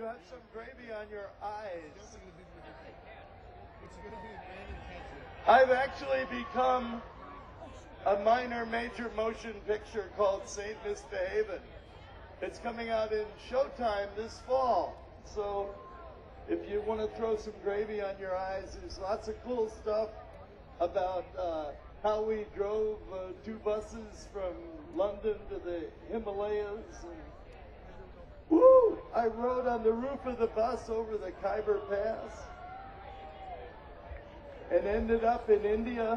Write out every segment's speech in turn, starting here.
have some gravy on your eyes. I've actually become a minor major motion picture called Saint Misbehavin'. It's coming out in Showtime this fall. So if you want to throw some gravy on your eyes, there's lots of cool stuff about how we drove 2 buses from London to the Himalayas. And, woo! I rode on the roof of the bus over the Khyber Pass and ended up in India,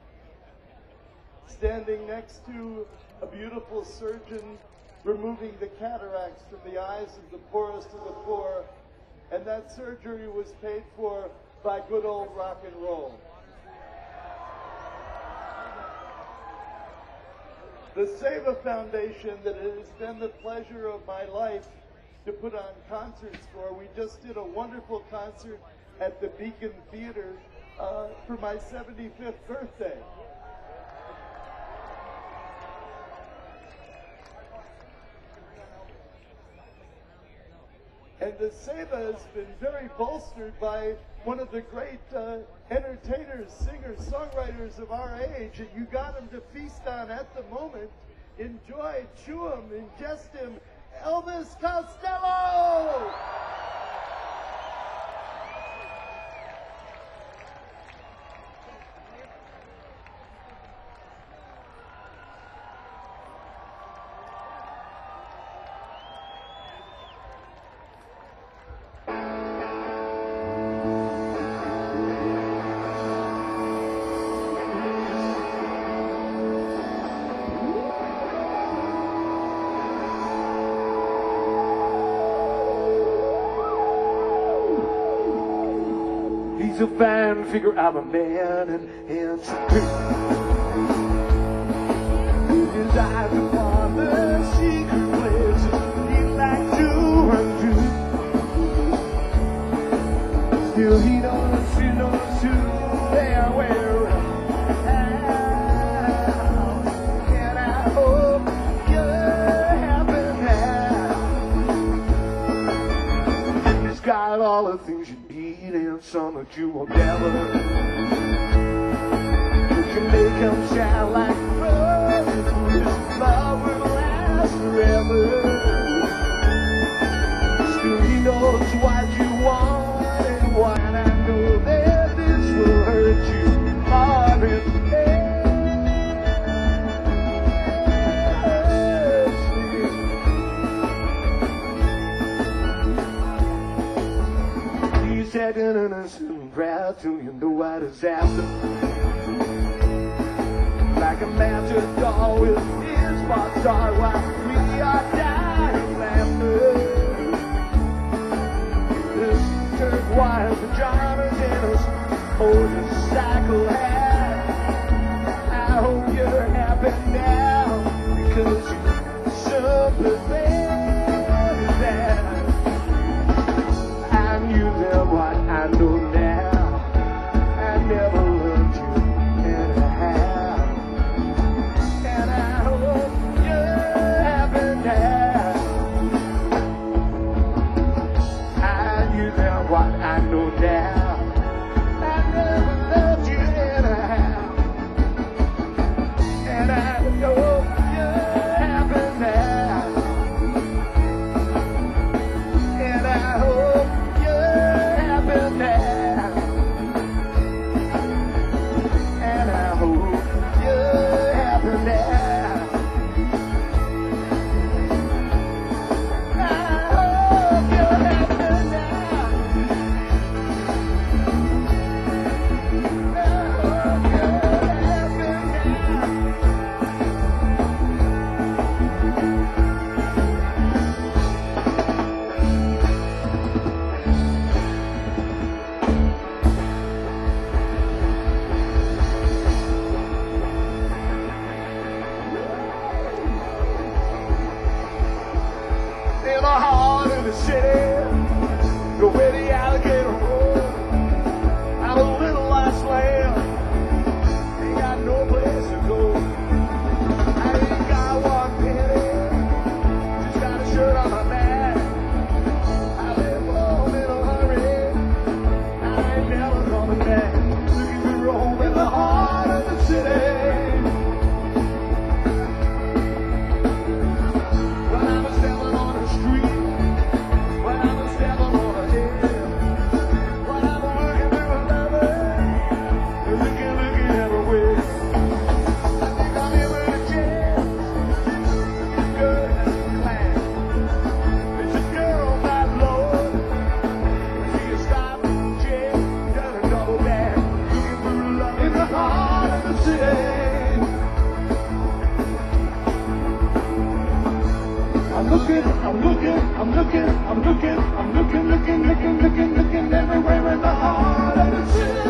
standing next to a beautiful surgeon removing the cataracts from the eyes of the poorest of the poor, and that surgery was paid for by good old rock and roll. The Seva Foundation, that it has been the pleasure of my life to put on concerts for, we just did a wonderful concert at the Beacon Theater for my 75th birthday. And the Seva has been very bolstered by one of the great entertainers, singers, songwriters of our age, and you got him to feast on at the moment. Enjoy, chew him, ingest him, Elvis Costello! He's a fine figure, I'm a man and handsome too. His eyes upon the secret places he'd like to undo. Still he knows who they're wearing out. And I hope you're happy now. He's got all the things you need and some that you will never. You can make him shine like roses. Love will last forever. Still he knows what you want and what I know that this will hurt you more than said an innocent proud to you know what is after. Like a matador with his spots are while we are dying laughter. This turquoise pajamas and his motorcycle hat. I hope you're happy now because you're something that I knew then what I know now. I never loved you anyhow. And I hope you're happy looking everywhere in the heart of the city.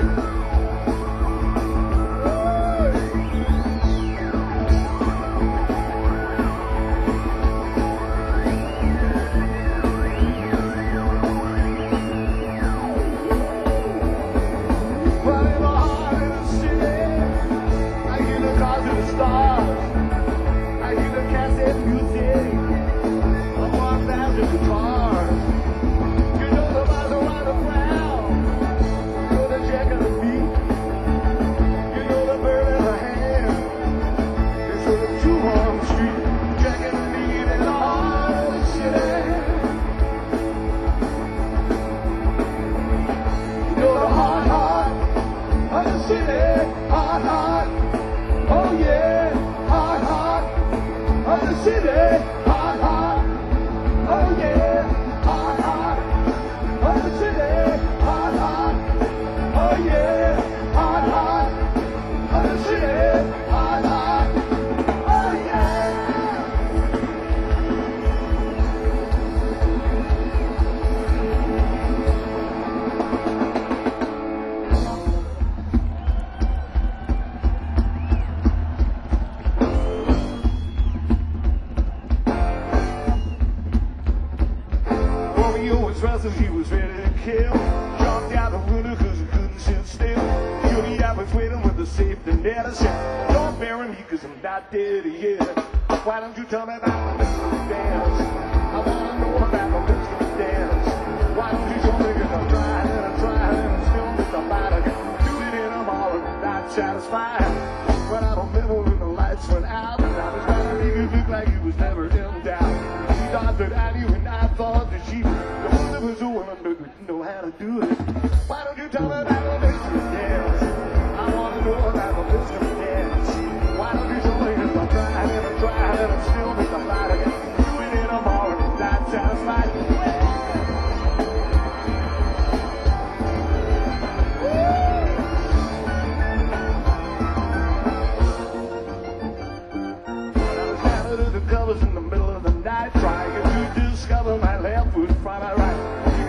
He was ready to kill. Jumped out the window cause he couldn't sit still. Judy, I was waiting with the safety net. I said, don't bury me cause I'm not dead yet. Why don't you tell me about the mystery dance? I wanna know about the mystery dance. Why don't you tell me cause I'm trying and I'm trying and I'm still with somebody. Do it in a mall and I'm not satisfied. But I remember when the lights went out and I was trying to make it look like he was never in doubt. She thought that I knew and I thought that she was a woman who didn't know how to do it. Why don't you tell me about the mystery dance? I want to know about the mystery dance. Why don't you tell me if I'm trying and I'm trying and I'm still with somebody. Do it in a mall and I'm not satisfied. When I was down under the covers in the middle of the night, trying to discover my left foot from my right.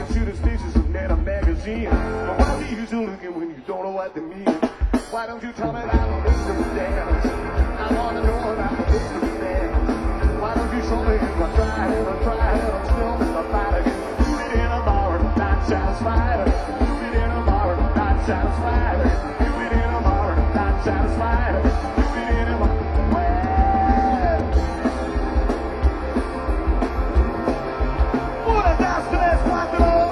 But why do you still looking when you don't know what they mean? Why don't you tell me about the mystery dance? I want to know about the mystery dance. Why don't you show me if I'm trying and I'm trying and I'm still with somebody? Do it in a bar and I'm not satisfied. Do it in a bar and I'm not satisfied. Do it in a bar and I'm not satisfied. Do it in a bar. Una, dos, tres, cuatro.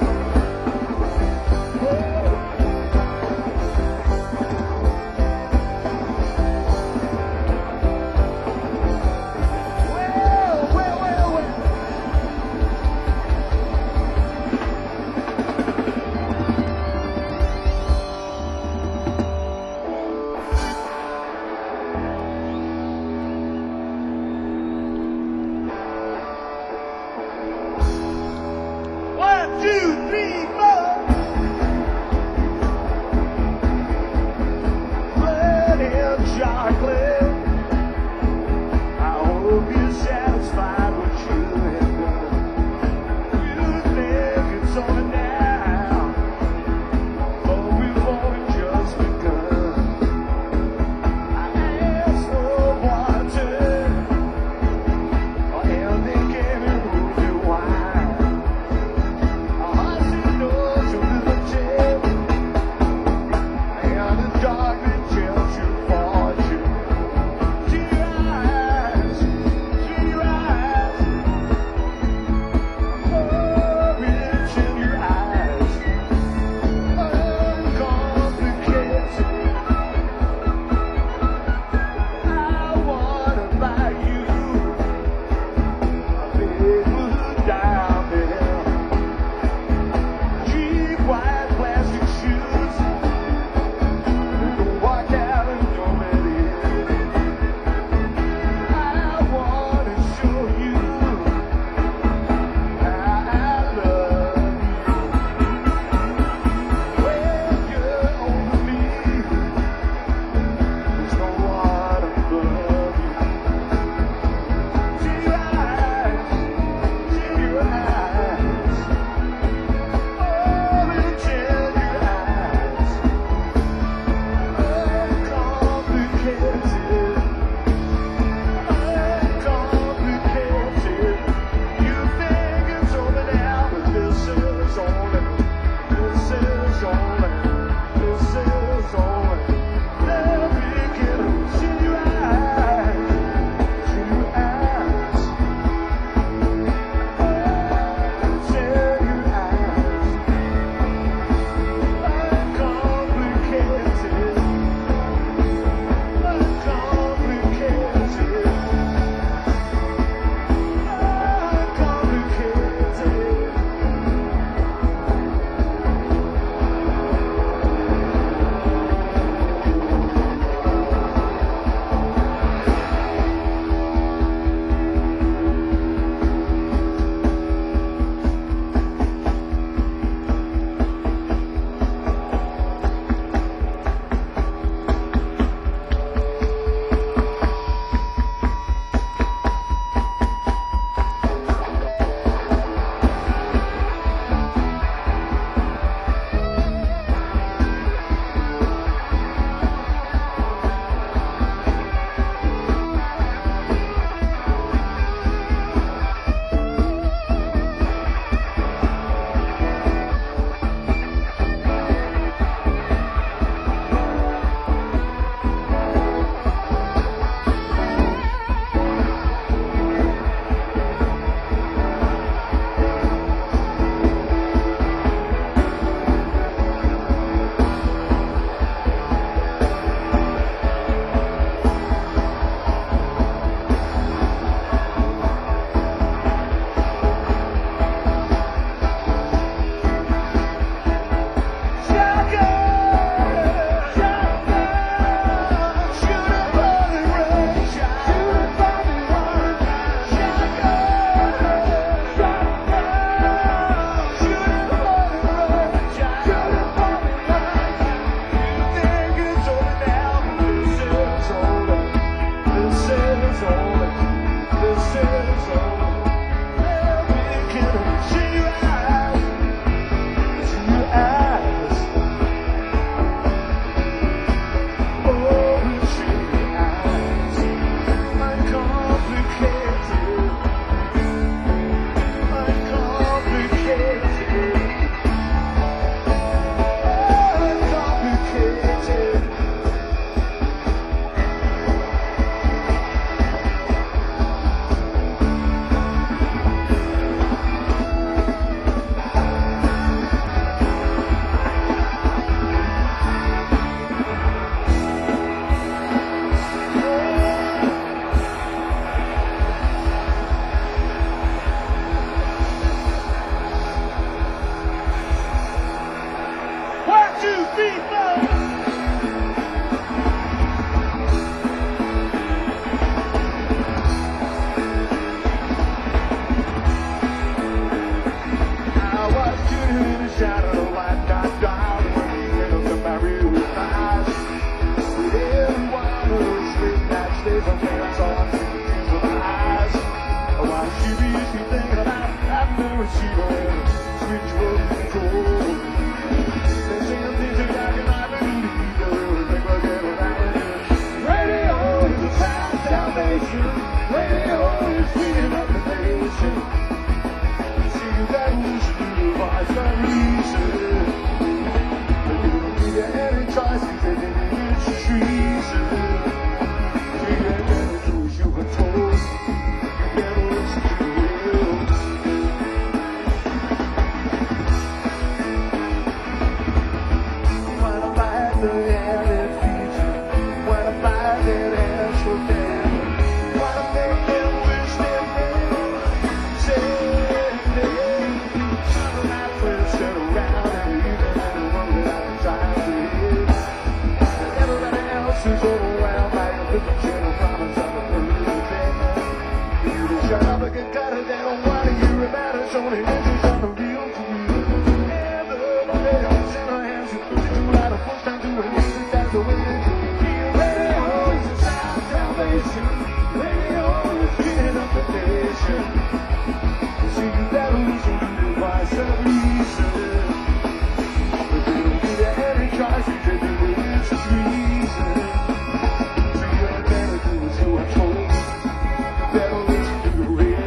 on it, it's on the real to you. And the bells in our hands, you put it to light, a first time to it, music, that's the way it feels. Radio is a sound salvation. Radio is getting up the nation. See you that illusion, device of reason. But they don't do that any tries to take the religious reason. So you ain't better do as you are told. Better listen to the radio.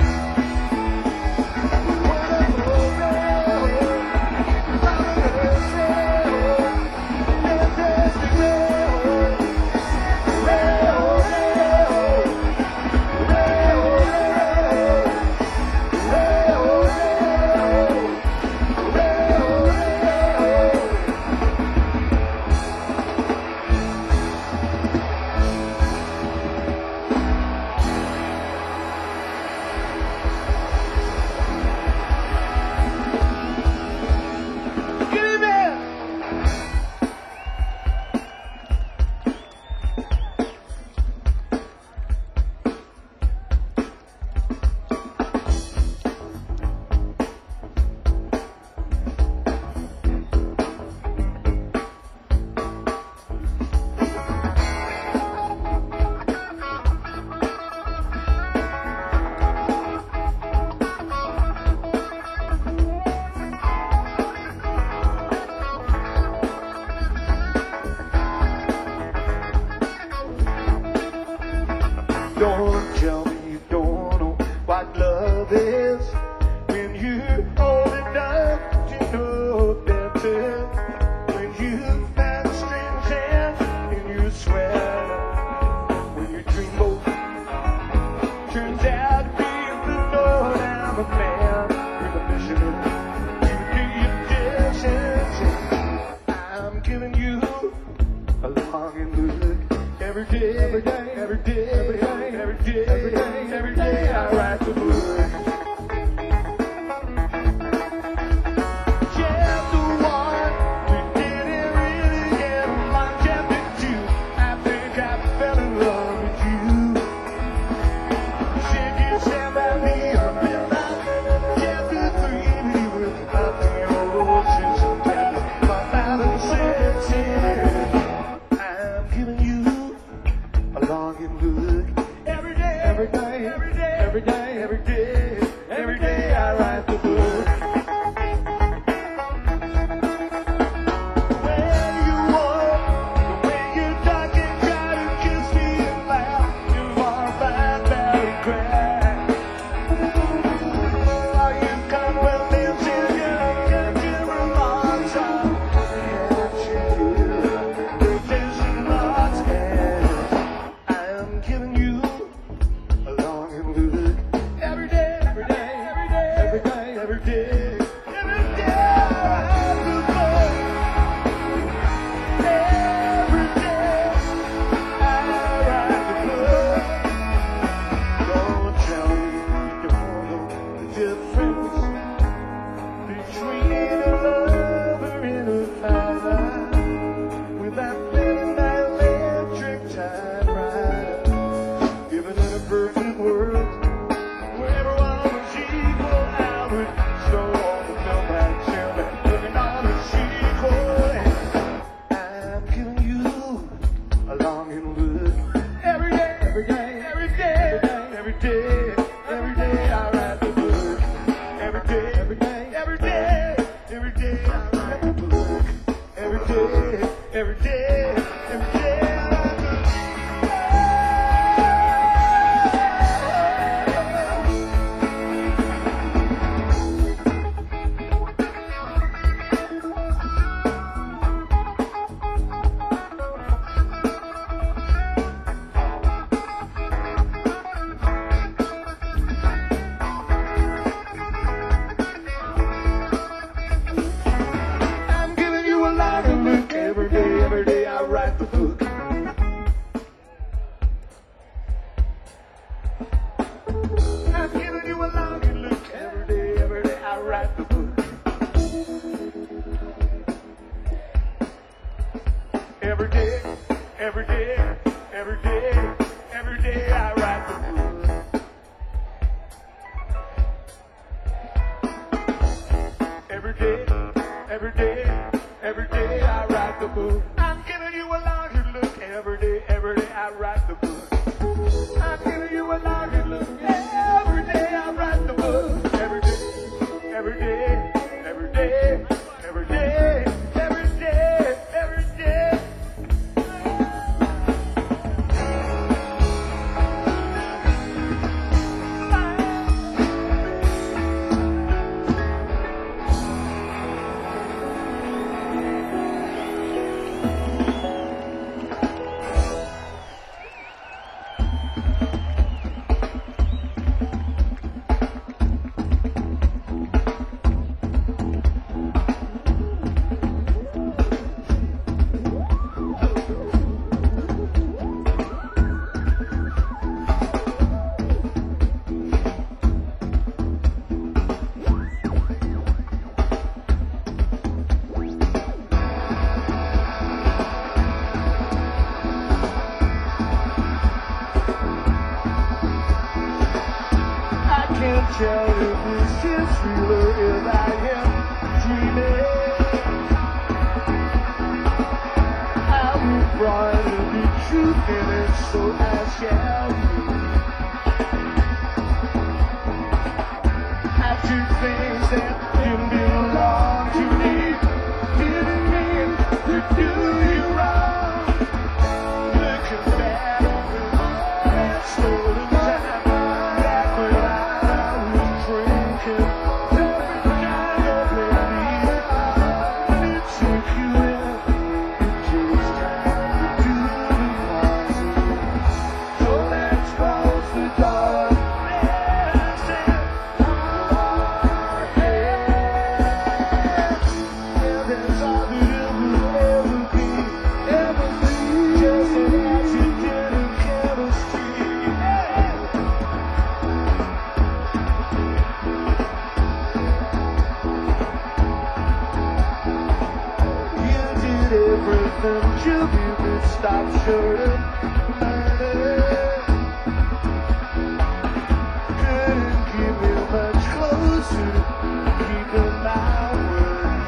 Don't tell me you don't know what love is. When you hold it down, you know better. When you find strange hand in your sweater. When your dreamboat turns out to be the Lord, I'm a man with a mission. You do your distance. I'm giving you a longing look every day, every day, every day, every day. Every day, every day, every day I write the book. Chapter 1, we didn't really get along. Chapter 2, I think I fell in love with you. Said you stand by me a bit like. Chapter 3, we were up the oceans. My mouth said, I'm giving you a longing look. Every day, every day, every day, every day, every day, every day I write the book. When you walk, the way you talk and try to kiss me and laugh, you are bad, bad, cry. Are you come with me till you can't give a long time? Can't you? There's lots and I'm giving you a longing look. Every day, every day, every day, every day, every day, every day I have to go. Every day I have to go. Don't tell me you don't know the difference between a lover and a fighter. With that midnight electric typewriter. Even in a perfect world, where everyone was equal, I would slow on the film and chill and looking on the sequel. I'm giving you a longing look. Every day, every day, every day, every day, every day I write the book. Every day, every day, every day, every day I write the book. Every day, every day, every day I write the book. I'm giving you a lot of look every day I write. this is realer if I am dreaming. I will brought to be truth in it, so I shall be. I took things that didn't belong to me, didn't mean to do you wrong. Looking back over that stolen time, back when I was drinking. Every night of the week, it took you in. It takes time to do the positive. So let's close the door. You could stop short of murder. Couldn't keep me much closer to keeping my word.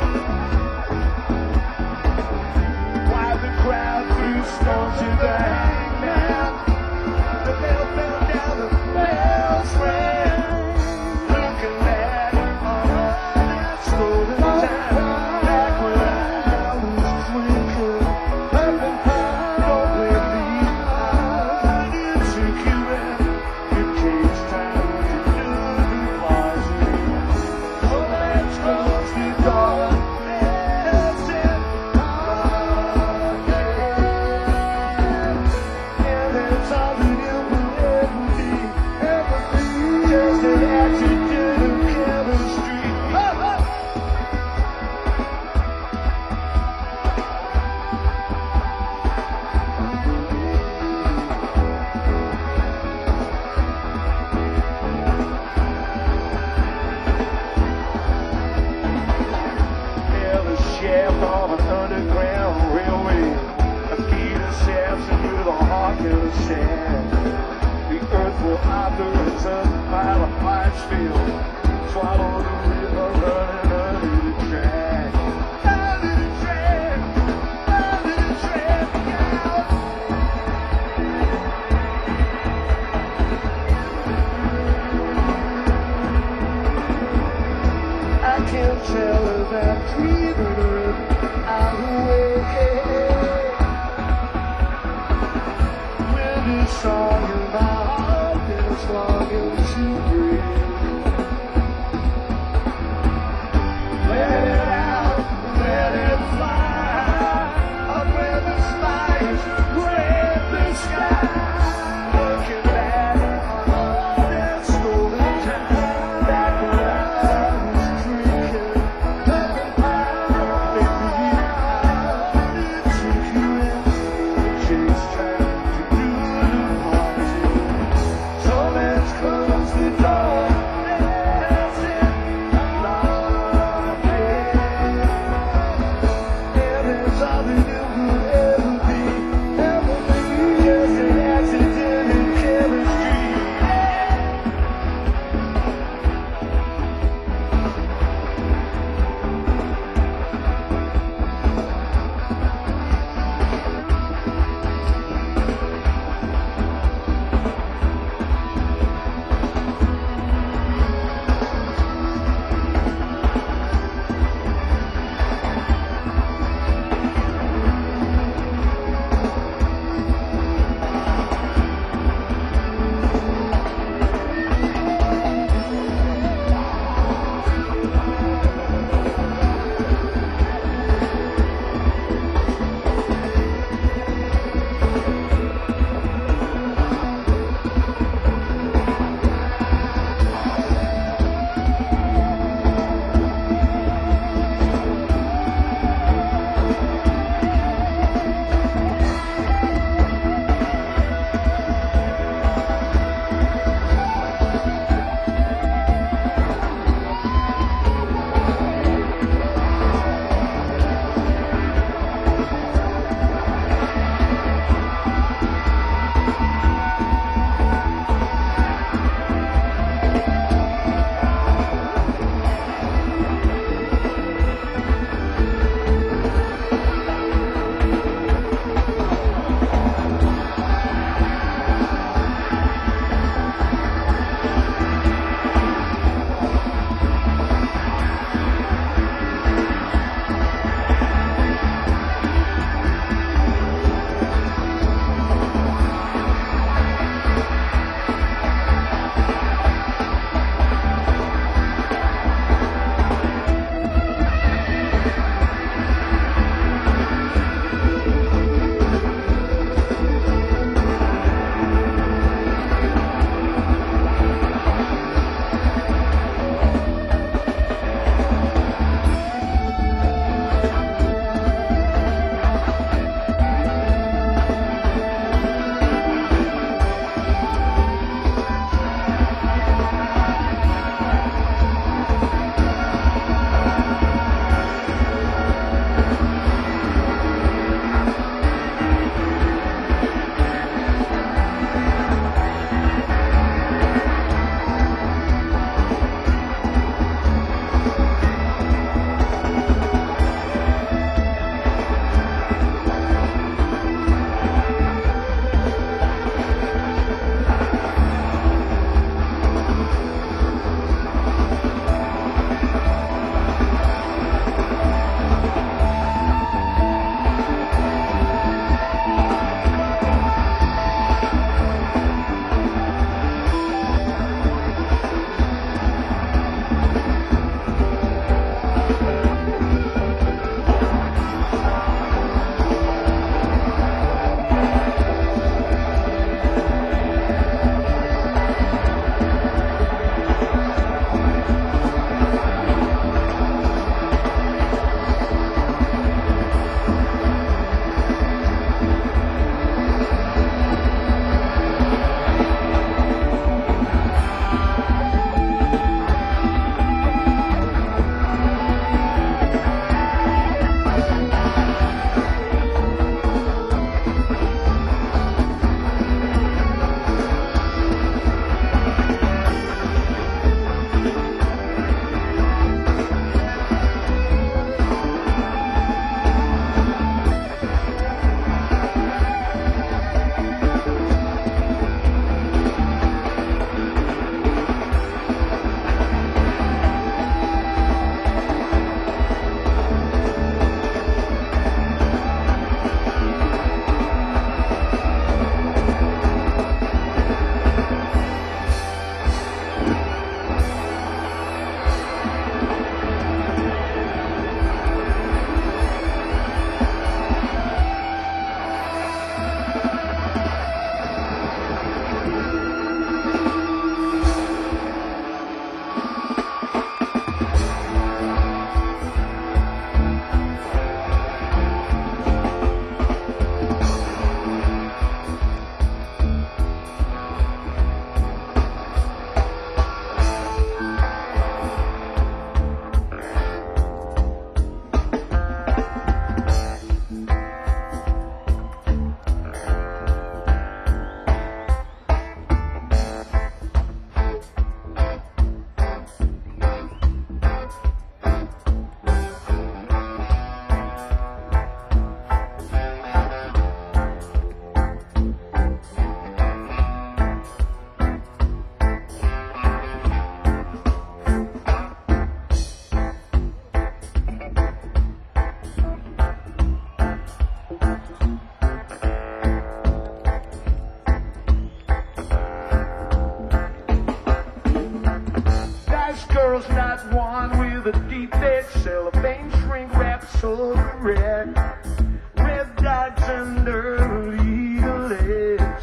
Why the crowd threw stones to the hangman? The bell fell down, the bells rang. Looking back on all that stolen time, back when I was drinking. Of an underground railway, a key to Samson with a hawk and a sand. The earth will operate a pile of pipes filled, swallow the river running under the track. Under the track, under the track, I can't tell if I'm dreaming or song in my heart that's longing to breathe. Let it out, let it fly, up where the spires grab the sky. Looking back on all that stolen time, back when I was drinking. Looking back got one with a deep neck, cellophane shrink wrap, so red. Red dots under her little legs.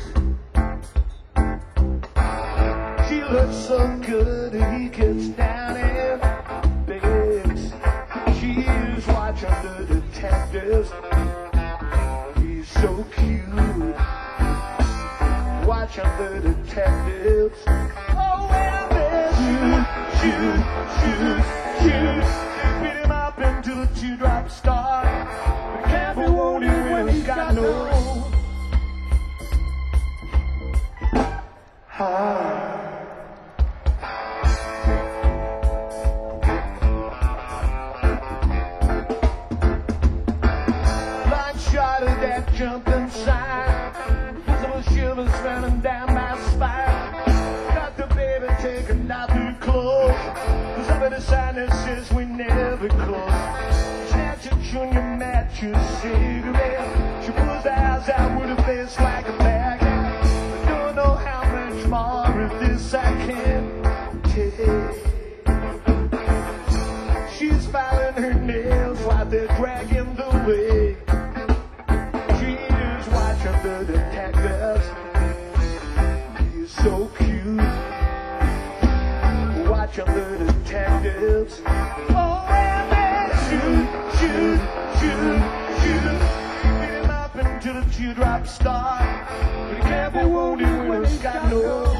She looks so good, he gets down and begs. She is watching the detectives. He's so cute. Watching the detectives. Oh, well, they shoot. Beat him up into the teardrop star. But can't be wounded when he's got no heart. Line shot of that jumping sign. Visible shivers running down my spine. Got the baby taking out the clothes. There's up in the sign that says we never close. Snatch a junior match, a cigarette. She pulls the eyes out with her face like a bag. I don't know how much more of this I can take. She's filing her nails while they're dragging the way. She's watching the detectives. He's so cute. Watching the detectives. Oh, and they shoot. Beat him up into the teardrop star. But he can't be wounded when he's got no heart.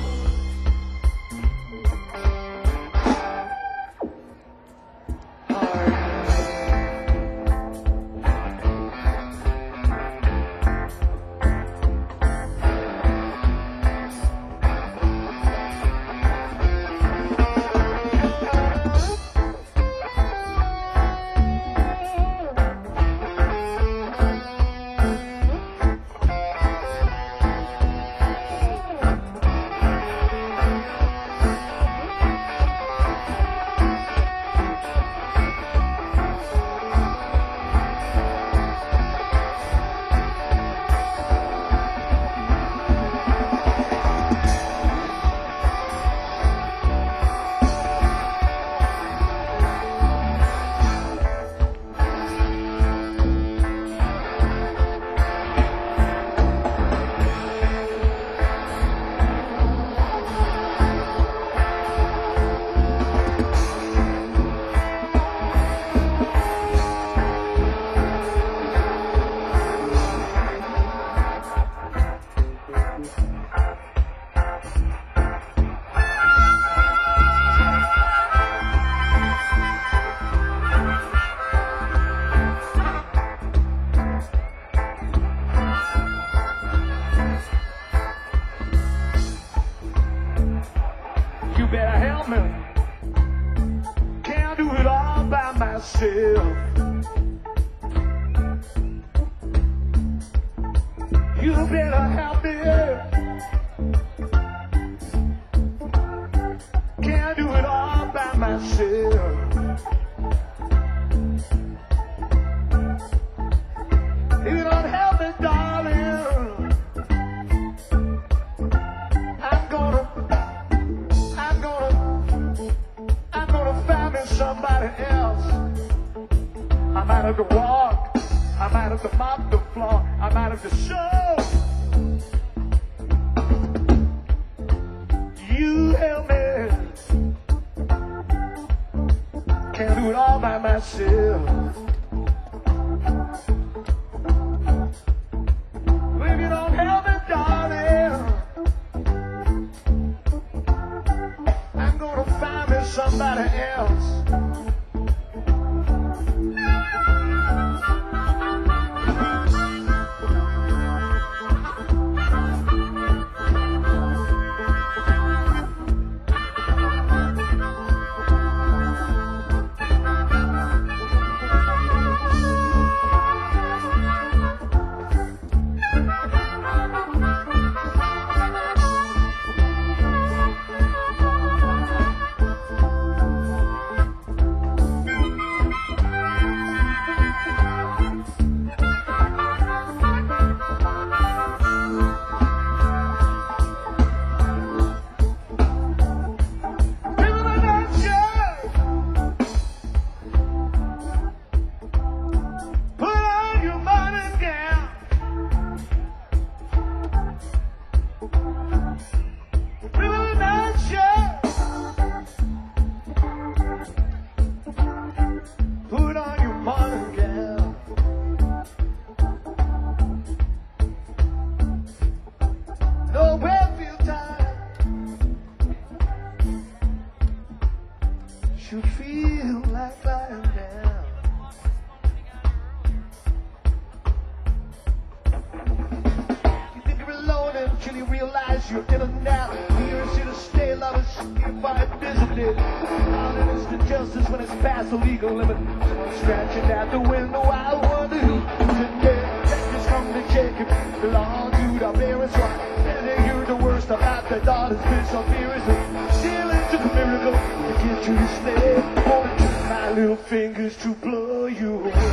You better help me. Can't do it all by myself. You better help me. Can't do it all by myself. If you don't help me, darling, I'm gonna find me somebody else. I might have to walk, I might have to mop the floor, I might have to sew. You help me. Can't do it all by myself. If you don't help me, darling, I'm gonna find me somebody else. you feel like lying down. You think you're alone until you realize you're in and out. You're here to stay, lovers, if I visited. All instant justice when it's past the legal limit. Someone scratching at the window, I wonder who today. Just come to check if you belong to the parents' right. And they hear the worst about the daughter's been so furious. Still it took a miracle to get you to stay. Only took my little fingers to blow you away.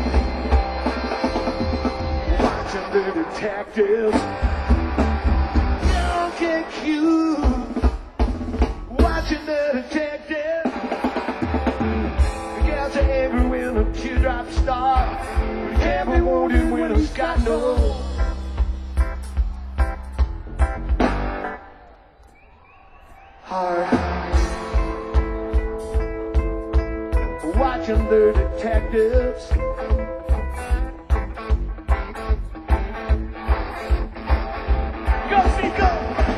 Watching the detectives don't get cute. Watching the detectives. The gals are angry when the teardrops start. But it can't be wounded when it's got no heart. Watching the detectives. Go, see, go!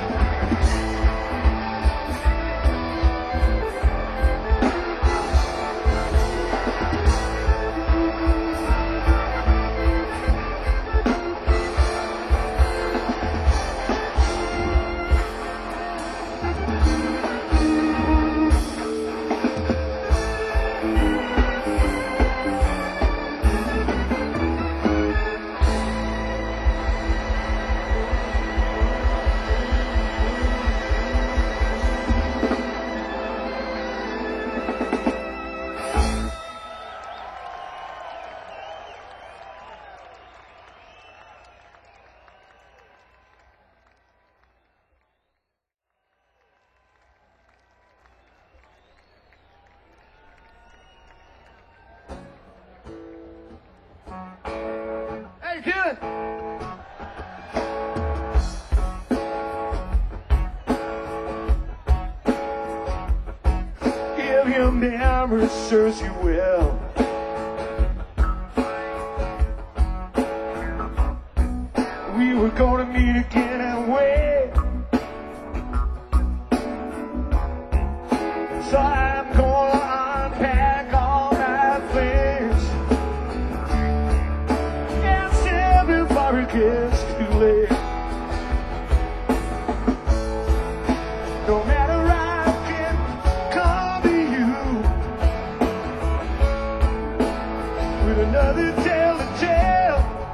How you doing? If your memory serves you well, we were gonna meet again and wait. So I'm gonna unpack all my things. Before it gets too late. No matter I can come to you with another tale to tell.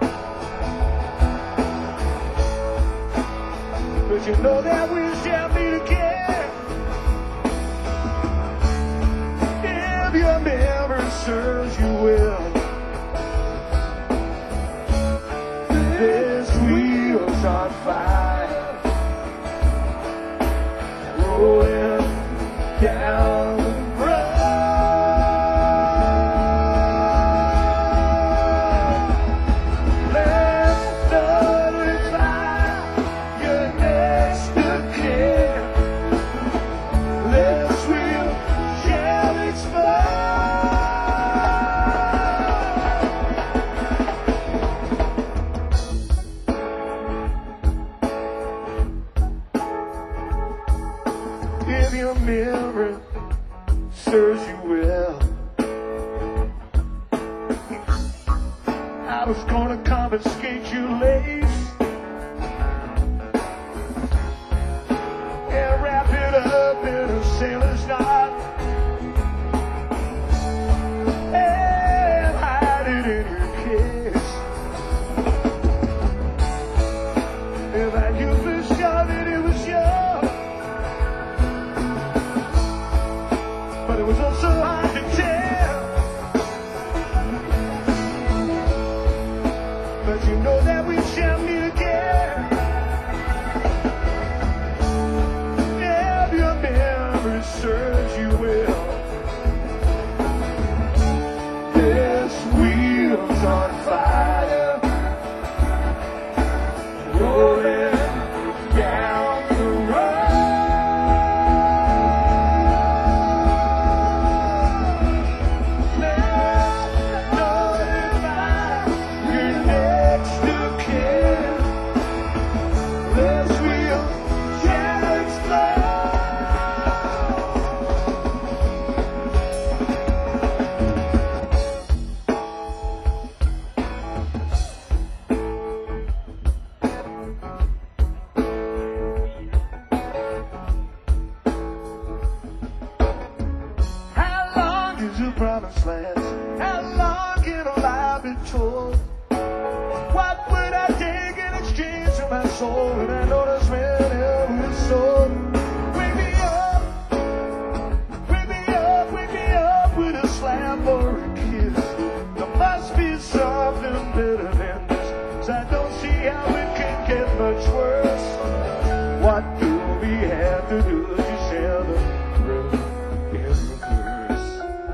But you know that we shall meet again. If your memory serves you well. This wheel's on fire, rolling down the road. Let's notify your next of kin. This wheel shall explode. If your memory serves you well, I was gonna confiscate your lace and wrap it up in a sailor's knot and hide it in your case. If I knew for sure that it was yours, but it was also hard to tell. But you know that we shall promised land. How long can a lie be told? What would I take in exchange for my soul? And I know this man hell was sold. Wake me up, wake me up, wake me up with a slap or a kiss. There must be something better than this, 'cause I don't see how it can get much worse. What do we have to do to share the road in reverse?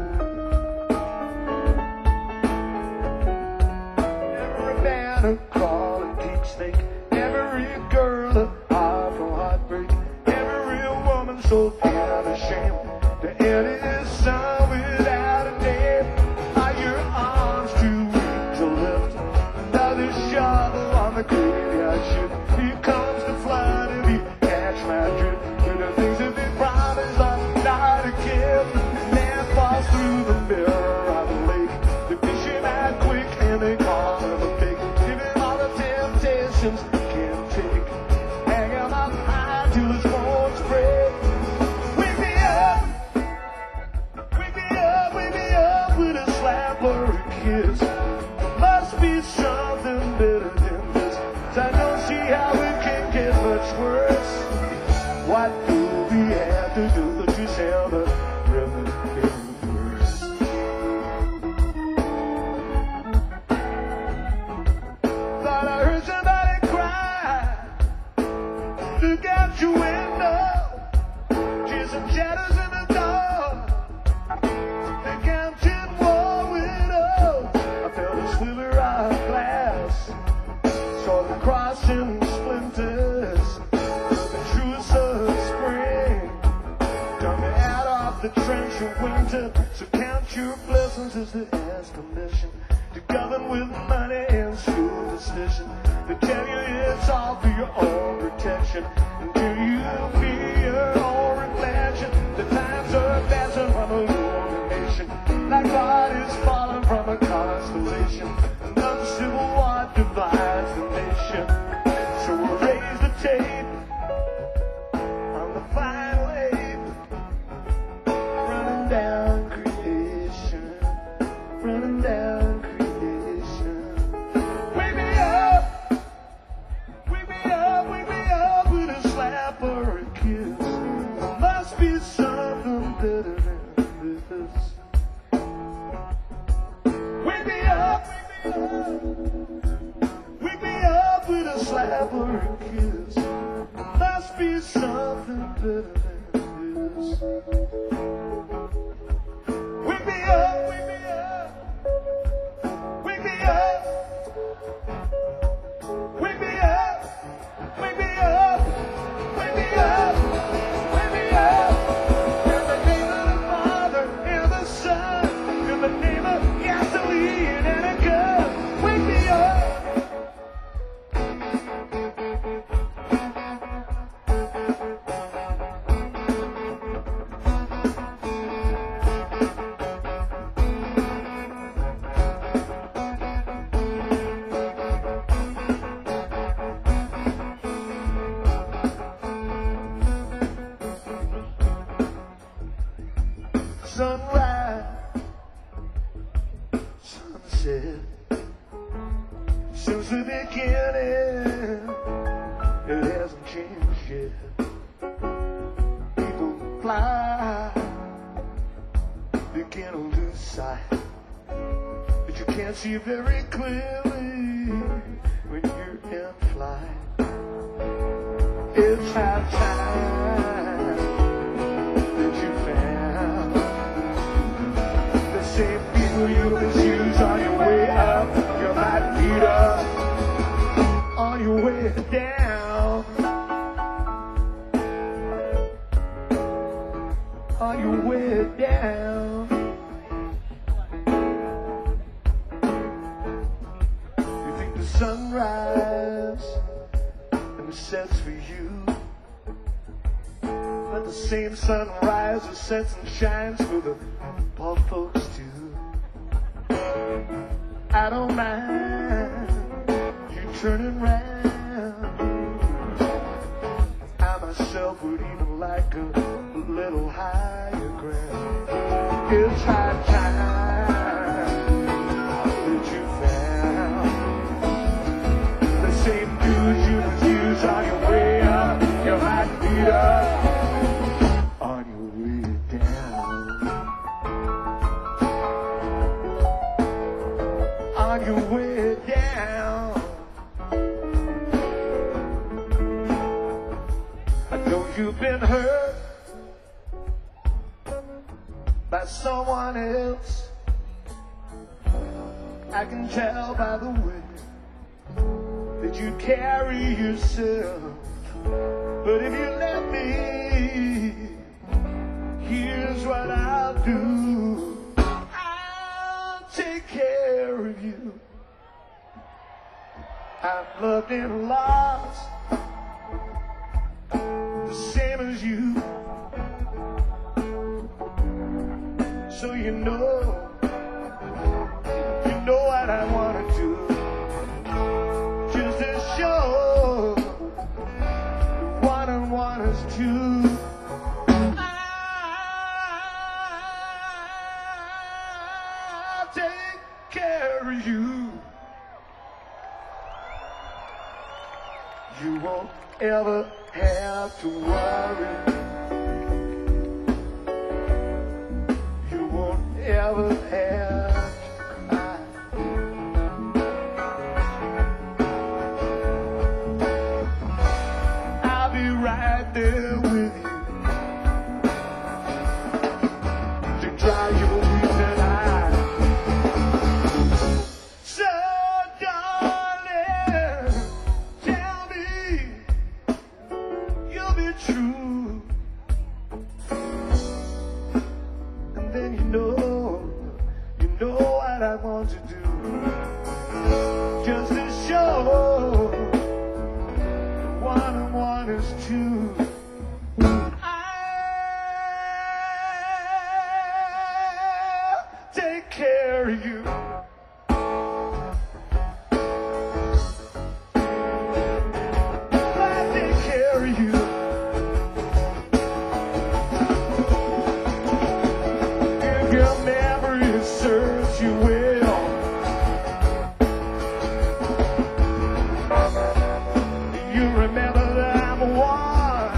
Every man a crawl and keep snake, every girl a heart from heartbreak, every woman so damn ashamed to end his son without a name. Are your arms too weak to lift another shovel on the graveyard shift? Here comes the flood and he catch my drift. When the things that they promised are not to give, man falls through the mirror of the lake. The fishing out quick and they call him a pig. Give him all the temptations he can take. Hang him up high till his bones break. Wake me up, wake me up, wake me up with a slap or a kiss. Must be something better than this, 'cause I don't see how it can get much worse. What do we have to do to sail the river in reverse? Thought I heard somebody cry. Look out your window, see some shadows in the dark. The captain wore widows. I felt a sliver of glass, saw the crossing splinters, the truest of spring, dug me out of the trench of winter. So count your blessings as the ass commission to govern with money and superstition. They tell you it's all for your own protection until you feel your own reflection. The times are passing from a ruling nation, like God is falling from a constellation. Another civil war divides the nation. So we'll raise the tape on the final ape, running down creation, running down creation. Wake me up, wake me up, wake me up with a slap or a kiss. There must be something better than this. Wake me up, wake me up with a slap or a kiss. Must be something better than this. Wake me up, wake me up, wake me up, wake me up, wake me up, wake me up, wake me up. In the name of the Father and the Son, in the name of gasoline and a gun, wake me up. Sunrise, sunset, since the beginning, it hasn't changed yet. People fly, they can't lose sight, but you can't see very clearly when you're in flight. It's high time that you found the same people you misuse on your way up. You might beat up on your way down, on your way down. You think the sunrise and the sets for you, but the same sunrise that sets and shines for the poor folks too. I don't mind you turning round. I myself would even like a little higher ground. It's high time on your way down. I know you've been hurt by someone else. I can tell by the way that you carry yourself. But if you let me, here's what I'll do. I'll take care of you. I've loved and lost the same as you. So you know what I want to do. Just to show one and one is two. I'll take care of you. You won't ever have to worry. You won't ever have to cry. I'll be right there with you to dry your weeping eyes. So, darling, tell me you'll be true, and then you know what I want to do, just to show one and one is two. I'll take care of you. I'll take care of you. If your memory serves you well, you remember that I'm one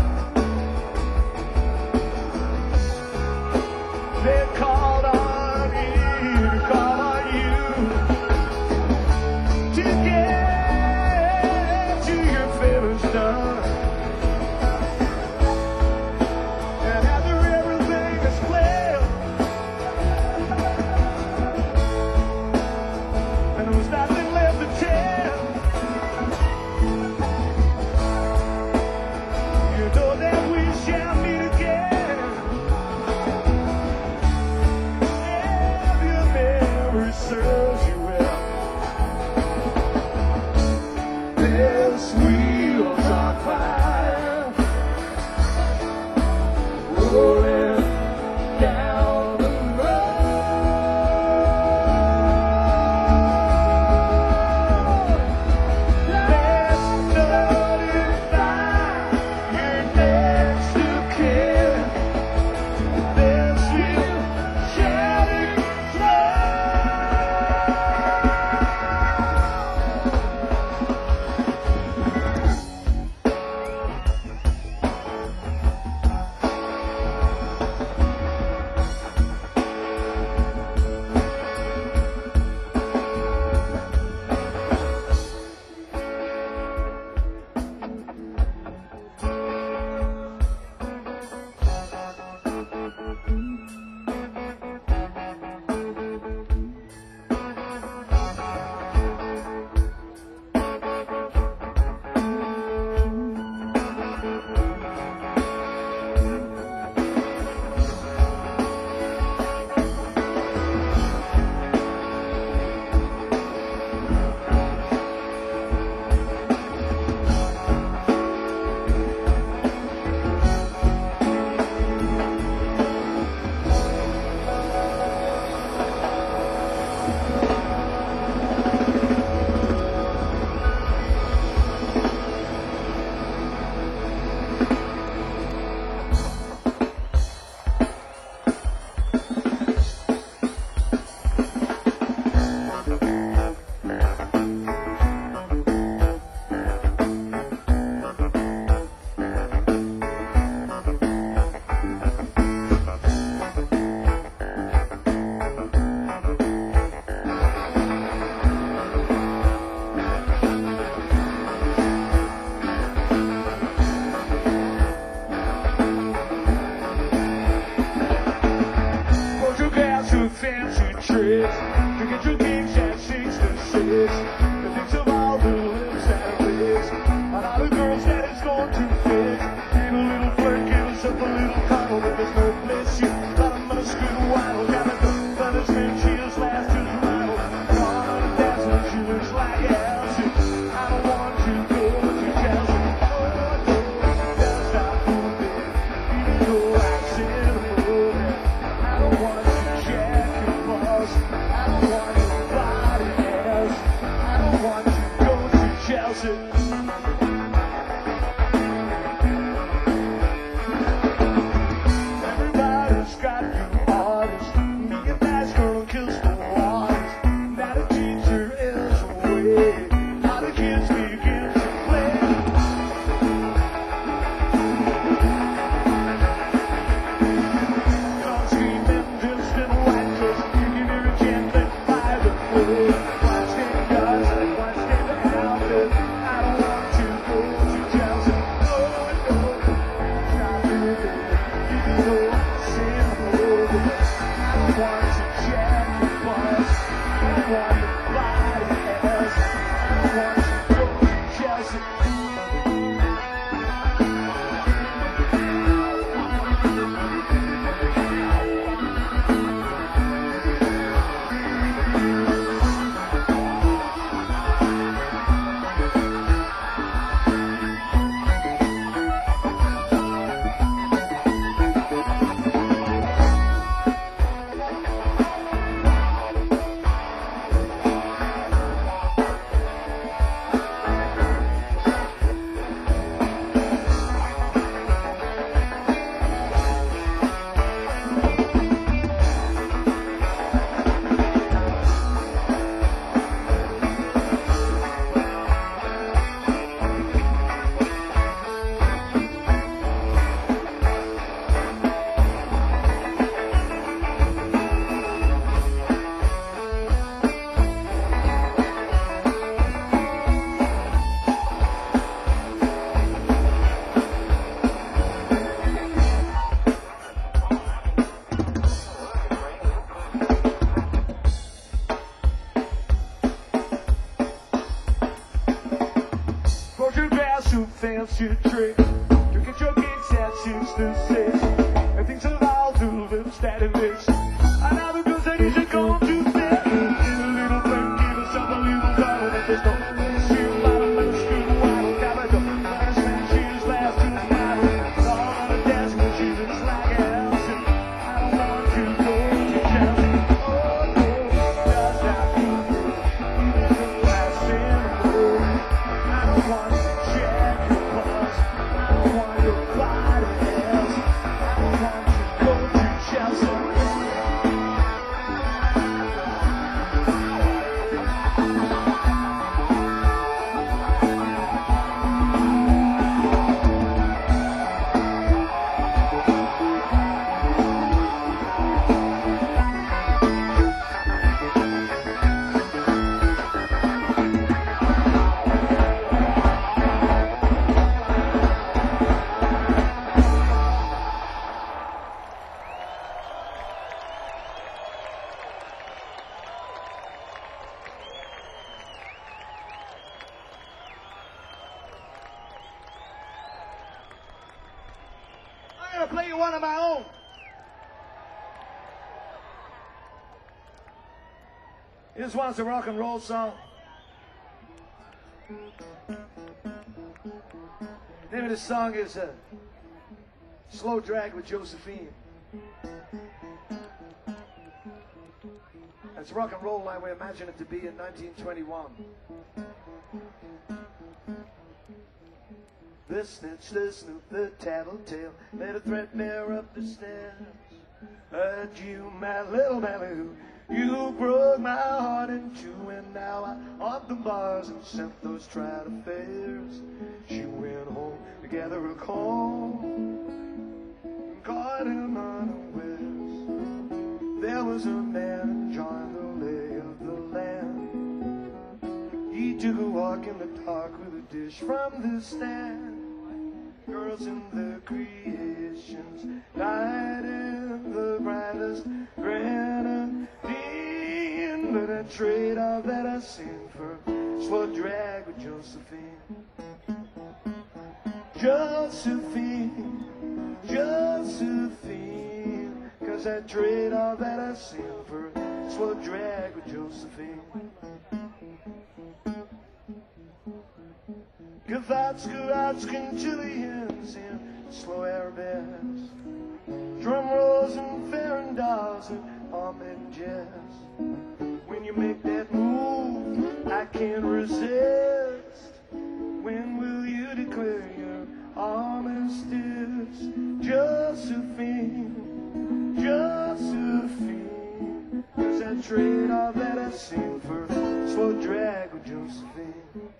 they called on you, to call on you to get to your favors done. And after everything is failed, and there was nothing left to tell, you know that we shall meet again. If your memory serves you well, this wheels on fire, rolling down the road. Let's notify your next of kin. This will shed its light. tricks. You get your kicks at 6 to 6. And thinks of all the lips that are fixed. And all the girls that it's going to fix. Give a little flirt, give us up a little cuddle. But there's no bliss, you got a muscular waddle. Got a punishment, she just laughs to the rattle. Gone on a dance when she looks like Elsie. I don't want to go to Chelsea. Oh, no, that's not moving. Even though I've seen a movie. I don't want to check your pulse. I don't want nobody else. I don't want to go to Chelsea. Everybody's got your artist. Me and that girl kills the waters. Now the teacher is away. Now the kids begin to play. Don't scream and dressed in white dress. You can hear a chant led by the fool. Watch them guys and watch them outfit. I don't want to go to Chelsea. No, no, stop it. You know I've seen a movie. I don't want to check the bus. I don't want nobody else. I don't want to go to Chelsea. Hold your glass to fancy trick. You get your kicks at 6 to 6. And things of all the lips that it makes. And now the girls that you should go to bed. Give a little flirt, give us up a little cuddle. But there's no shoe bottom, no screw waddle. Got a punishment, she just laughs to the model. All on the desk when she looks like Elsie. I don't want to go to Chelsea. Oh, no, does not feel good. Even though I've seen a movie. I don't want to check your pulse. I don't want nobody else. I don't want to go to Chelsea. I'm gonna play you one of my own. This one's a rock and roll song. The name of this song is Slow Drag with Josephine. It's rock and roll like we imagine it to be in 1921. The snitch, the snoop, the tattletale, made a threadbare up the stairs. Adieu, my little Malibu, you broke my heart in two, and now I haunt the bars and sent those tried affairs. She went home to gather a call, and caught him unawares. There was a man enjoying the lay of the land. He took a walk in the dark with a dish from the stand. Girls in their creations, died in the brightest grenadine. I'd trade all that I seen for a slow drag with Josephine. Josephine, Josephine, 'cause I'd trade all that I seen for a slow drag with Josephine. Gavatsky, Chilians in slow arabesque, drum rolls and farandals and almond jazz. When you make that move, I can't resist. When will you declare your armistice? Josephine, Josephine, 'cause I trade all that I've seen for slow drag with Josephine.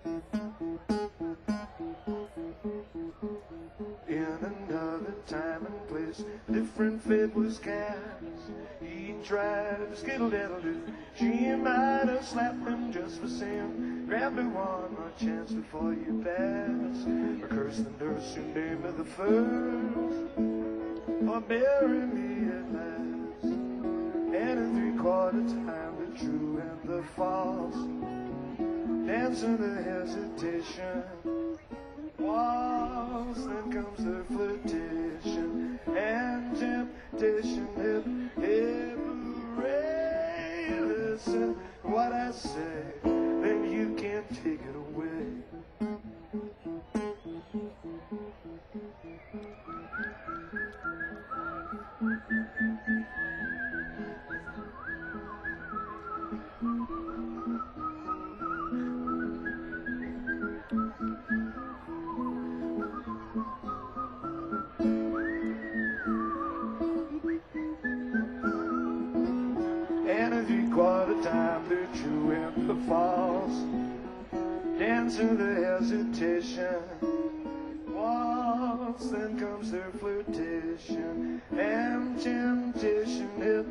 In another time and place, different fate was cast. He tried to skittle-daddle-do. She might have slapped him just for sin. Grabbed her one more chance before you pass. Or curse the nurse who named her the first. Or bury me at last. And in three-quarter time, the true and the false. Dancing the hesitation. Waltz, then comes the flirtation and temptation. Hip, hooray, listen to what I say, then you can't take it away. Quarter time, the true and the false. Dancing the hesitation. Waltz, then comes their flirtation and temptation. Hip,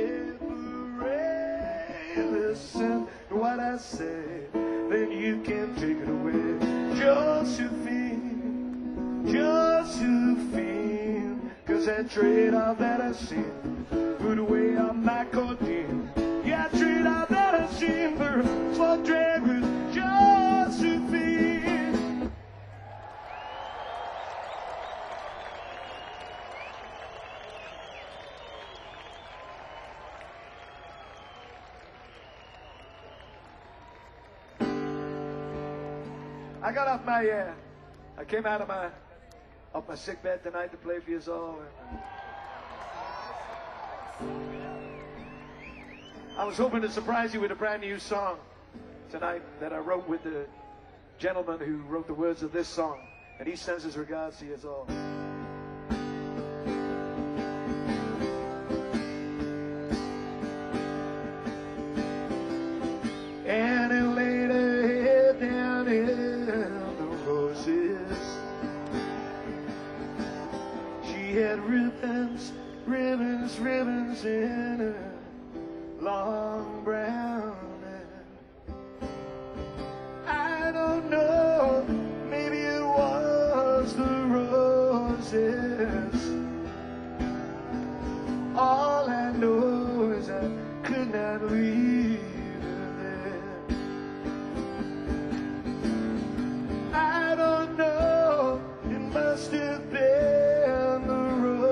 hooray, listen to what I say, then you can take it away. Josephine, Josephine, 'cause I trade all that I've seen, put away on my codeine. Yeah, I trade all that I've seen for a slow drag with Josephine. I got off my, I came out of my sick bed tonight to play for you all. I was hoping to surprise you with a brand new song tonight that I wrote with the gentleman who wrote the words of this song. And he sends his regards to you all. And he laid her head down in the roses. She had ribbons, ribbons, ribbons in her long brown hair. I don't know, maybe it was the roses. All I know is I could not leave her there. I don't know, it must have been the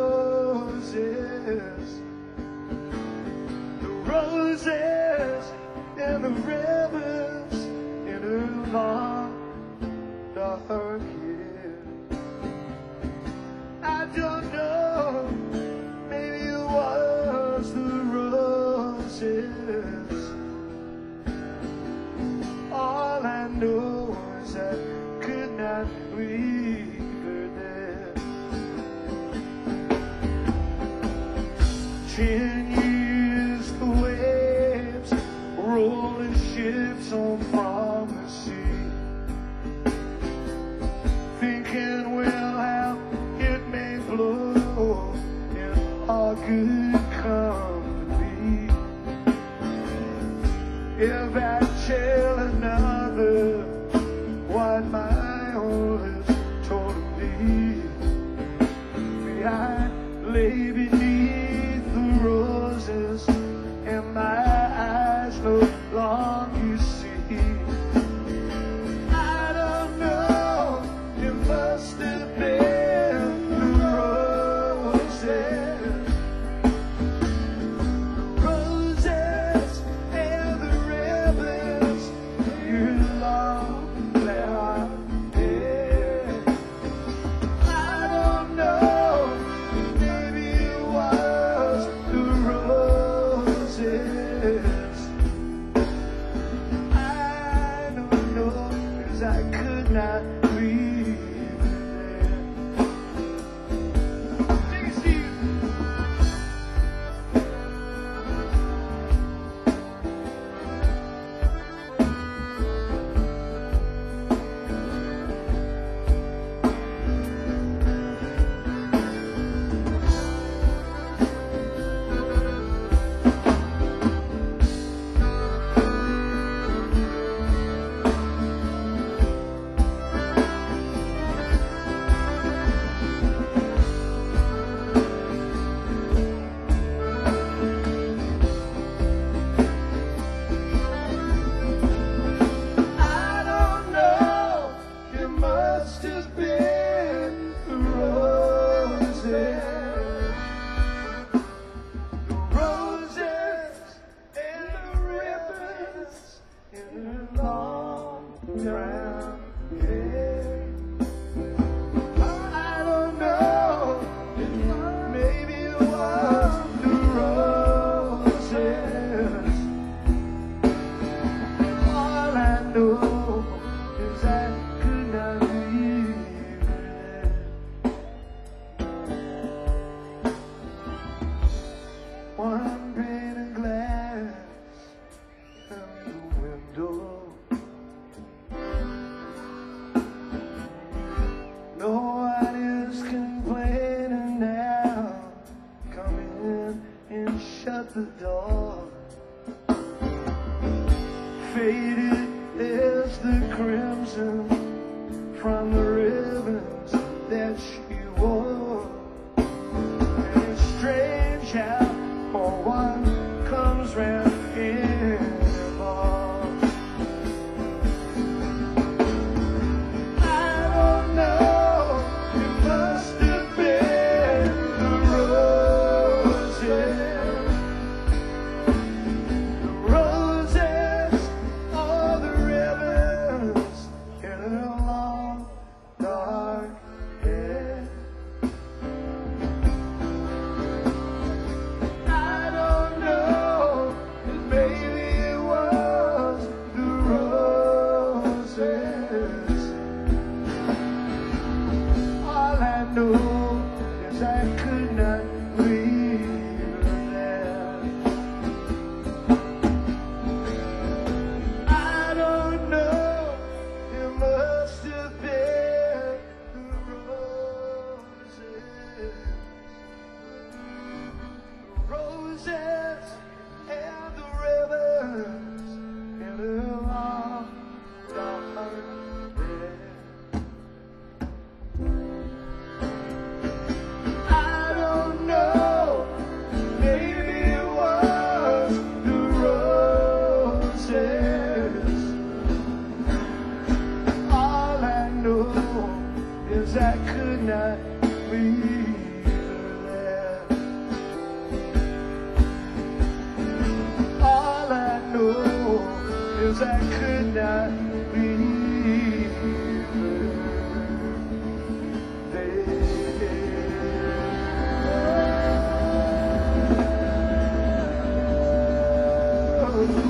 roses. Roses and the ribbons in her long dark hair. I don't know, maybe it was the roses. All I know is I could not leave her there. 10 years the waves rolling ships on from the sea, thinking well how it may blow in our good company. If I tell another what my old has told me, may I lay beneath the roses and my eyes no I don't know, 'cause I could not leave there. Take a seat. I don't know, it must have been the roses. The roses and the ribbons in her long brown hair. I don't know, maybe it was the roses. All I know is I could not leave there. One pane of glass and the window. No one is complaining now. Come in and shut the door. Faded is the crimson from the ribbons that she wore. And it's strange how for one comes round in a ball. I don't know, it must have been the roses. The roses or the ribbons in her long dark hair. I don't know, maybe it was the roses. All I know is I could not leave there. I don't know, it must have been the roses. The roses and the ribbons in her long dark hair. I don't know, maybe it was the roses. All I know is I could not leave there. All I know is I could not leave there.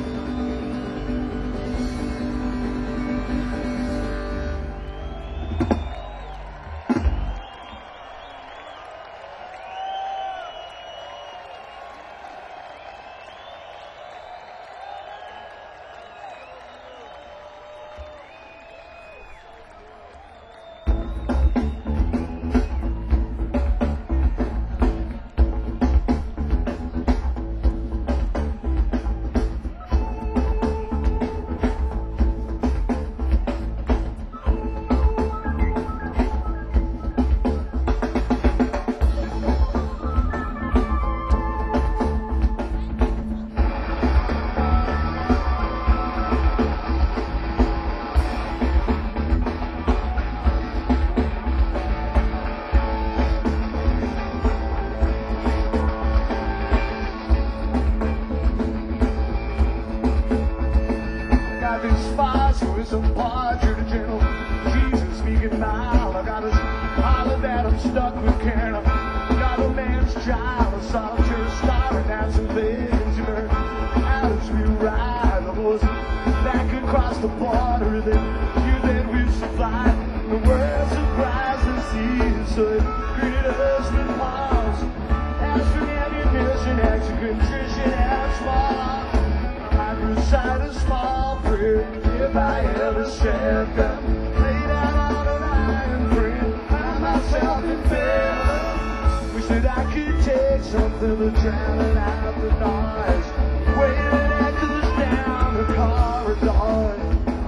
stuck with Karen. Got a man's child, a solitary star, and had some things you learn how to watch me ride the horse back across the border. Then we survived. The world surprised the seas, so it greeted us with palms. As for ammunition, action, contrition, and small, I'd recite a small prayer if I ever said that. Laid out on an iron frame, found myself in bed. Wish that I could take something to drown out the noise. Waiting echoes down the corridor.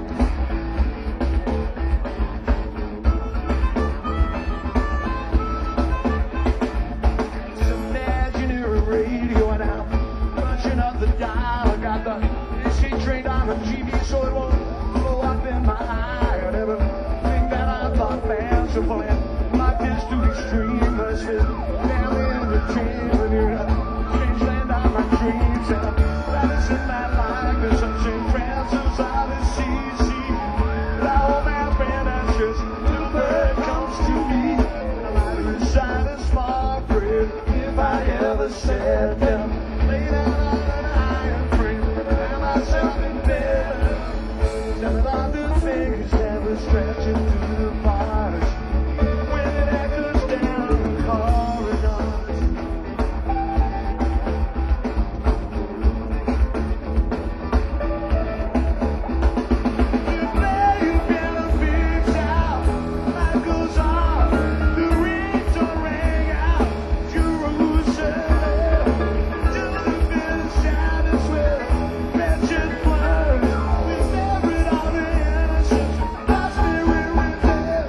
This imaginary radio and I'm punching up the dial. I got the AC trained on the TV so it won't blow up in my eye. And everything that I thought fanciful and like this to extreme. I said, family entertainment here. Strange land on my dreams. And that is in that life. There's such entrances out of sea. That old man that's just till bird comes to me. And I recite a small prayer if I ever said them. Laid out on an iron frame, found myself in bed. Seven other fingers never stretching through the bars. When it echoes down the corridors. You may have been a big town, life goes on, the ringtone rang out, Jerusalem, till the bitter sadness where wretched blood, we buried all the innocents, lost me when we're dead.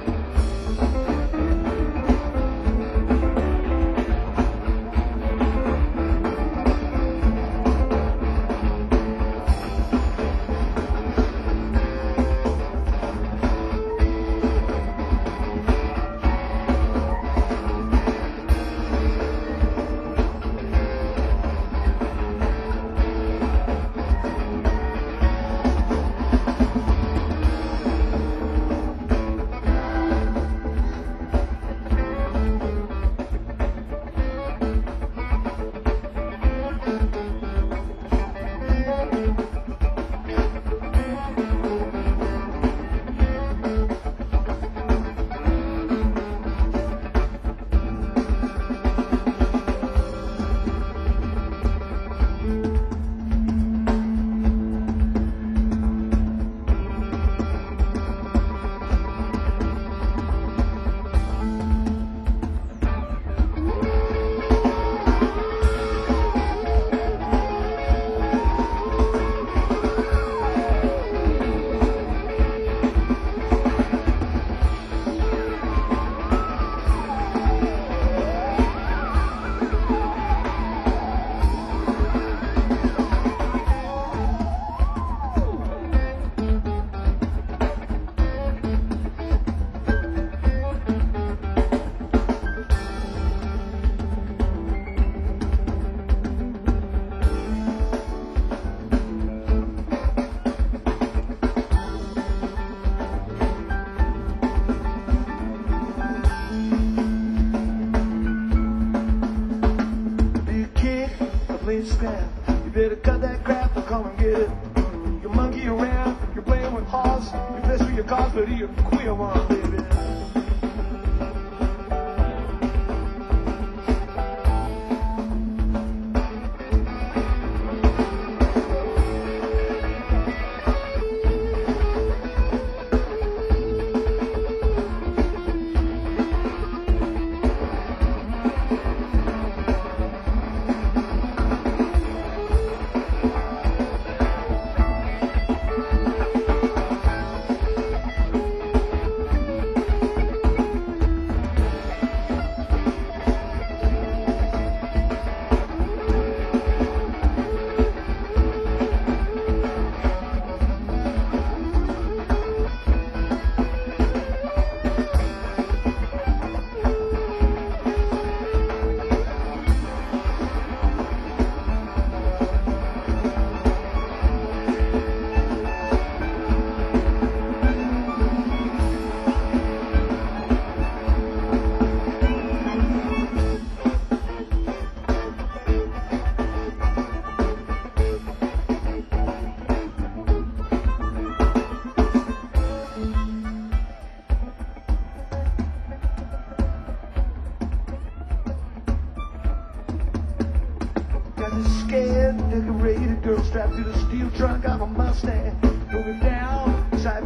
Scrap. You better cut that crap or come and get it. You monkey around, you're playing with hearts. You best for your cause, but you're a queer one, baby.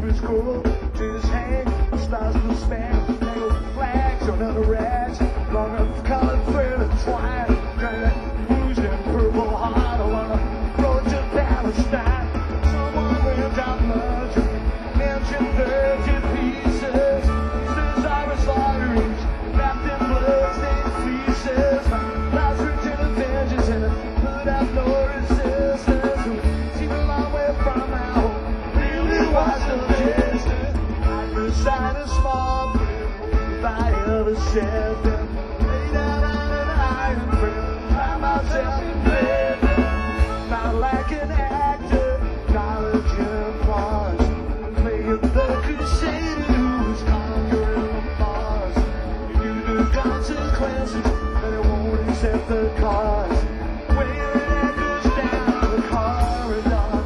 his coat, to his hand, stars will span, tangled flags on other rags, long of colored thread and twine, drank that oozing purple heart along the road to Palestine. Someone went out lunching, mentioned 30 pieces. He says I was lotteries, wrapped in blood-stained fleeces. My life's written in vengeance and I put out no resistance. It seemed a long way from my home, really was no distance. I'm beside a small blue, if I ever said them. Lay down on an iron rail, find myself in bed. Not like an actor, knowledge and applause. Playing the crusader who's conquering Mars. You do the consequences, but it won't accept the cause. When it echoes down the corridor.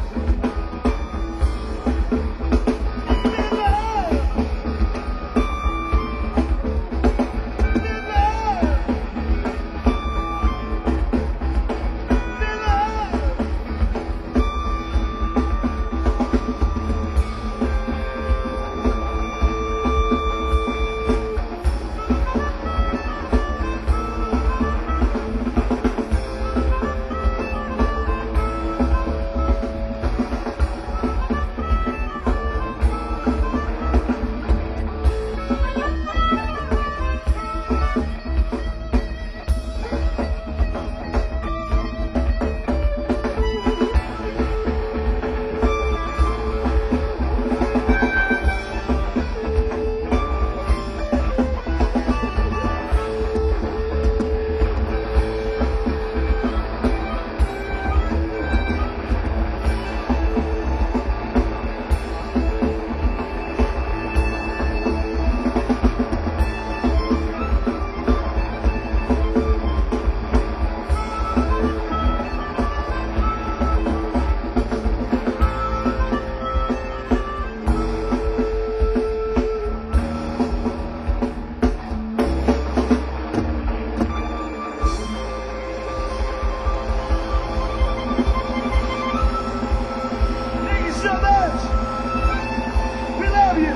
Thank you so much. We love you.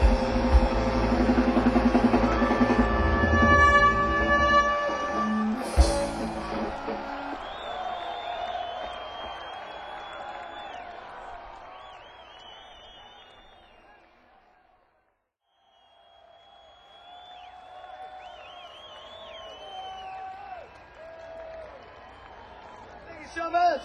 Thank you so much.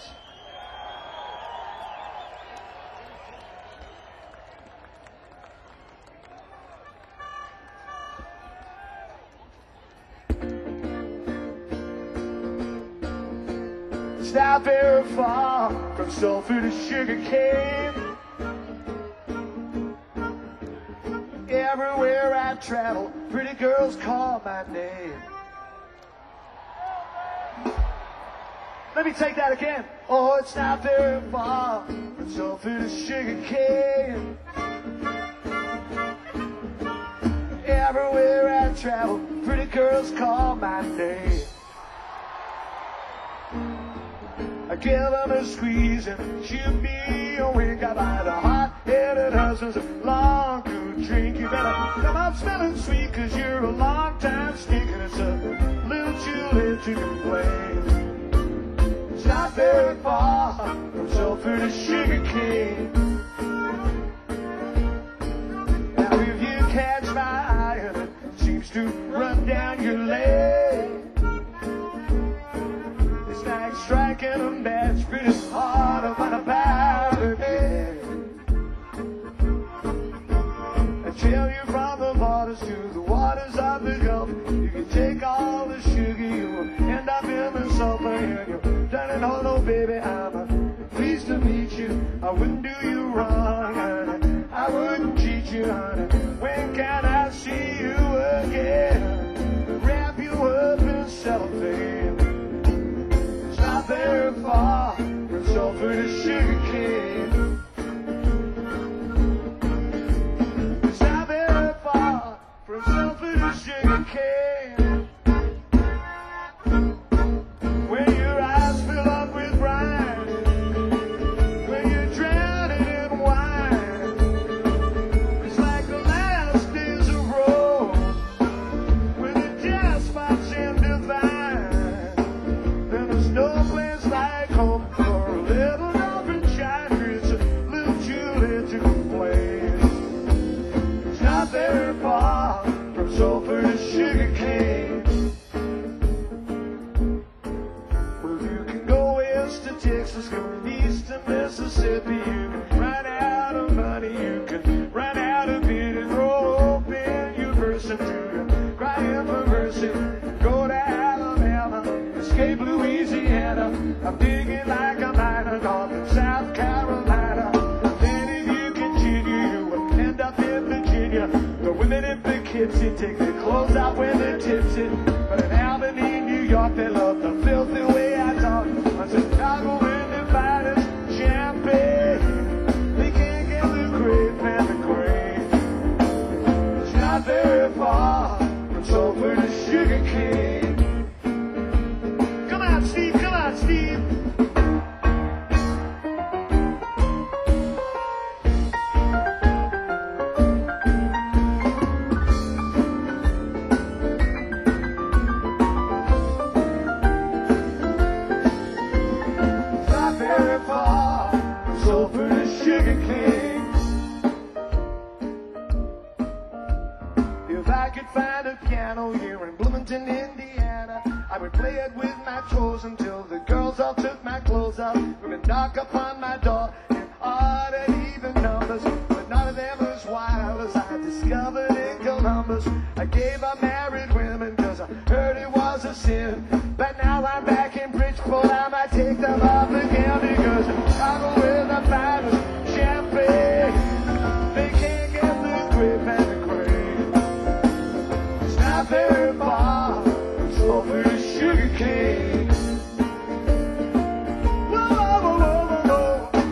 It's not very far from sulfur to sugar cane. Everywhere I travel, pretty girls call my name. Let me take that again. Oh, it's not very far from sulfur to sugar cane. Everywhere I travel, pretty girls call my name. I give them a squeeze and shoot me a wink. I buy the hot-headed husbands a long good drink. You better come out smelling sweet, 'cause you're a long time stinking. It's a little too late to complain. It's not very far from sulfur to sugar cane. Now if you catch my eye and it seems to run down your leg, it's like striking a match pretty hard upon a powder bed. I tell you from the waters to the waters of the Gulf, you can take all the sugar, you will end up in the sulfur. And you're done it all, oh baby, I'm pleased to meet you. I wouldn't do you wrong, honey. I wouldn't cheat you, honey. When can I see you again? Wrap you up in cellophane. It's not very far from sulfur to sugar cane. It's not very far from sulfur to sugar cane. When your eyes fill up with brine, when you're drowning of Mississippi. You can run out of money, you can run out of beer and roll open your purse and do crying for mercy. Go to Alabama, escape Louisiana. I'm digging like a miner north of South Carolina. And then if you continue, you will end up in Virginia. The women in Poughkeepsie take their clothes off when they're tipsy. But in Albany, New York, they love the filthy way I talk. On Chicago, when they find us champagne, they can't get the grape and the grain. It's not very far from Sulphur to Sugar Cane. Come on, Steve, come on, Steve. Not very far from Sulphur to Sugar Cane. If I could find a piano here in Bloomington, Indiana, I would play it with my toes until the girls all took my clothes off. Women knock upon my door in odd and even numbers, but none of them as wild as I discovered in Columbus. I gave up married women cause I heard it was a sin, but now I'm back in Bridgeport, I might take them off again because I go with the finest champagne. They can't get the grape and the grain. It's not very far from Sulphur to Sugar Cane. Whoa, whoa, whoa, whoa, whoa.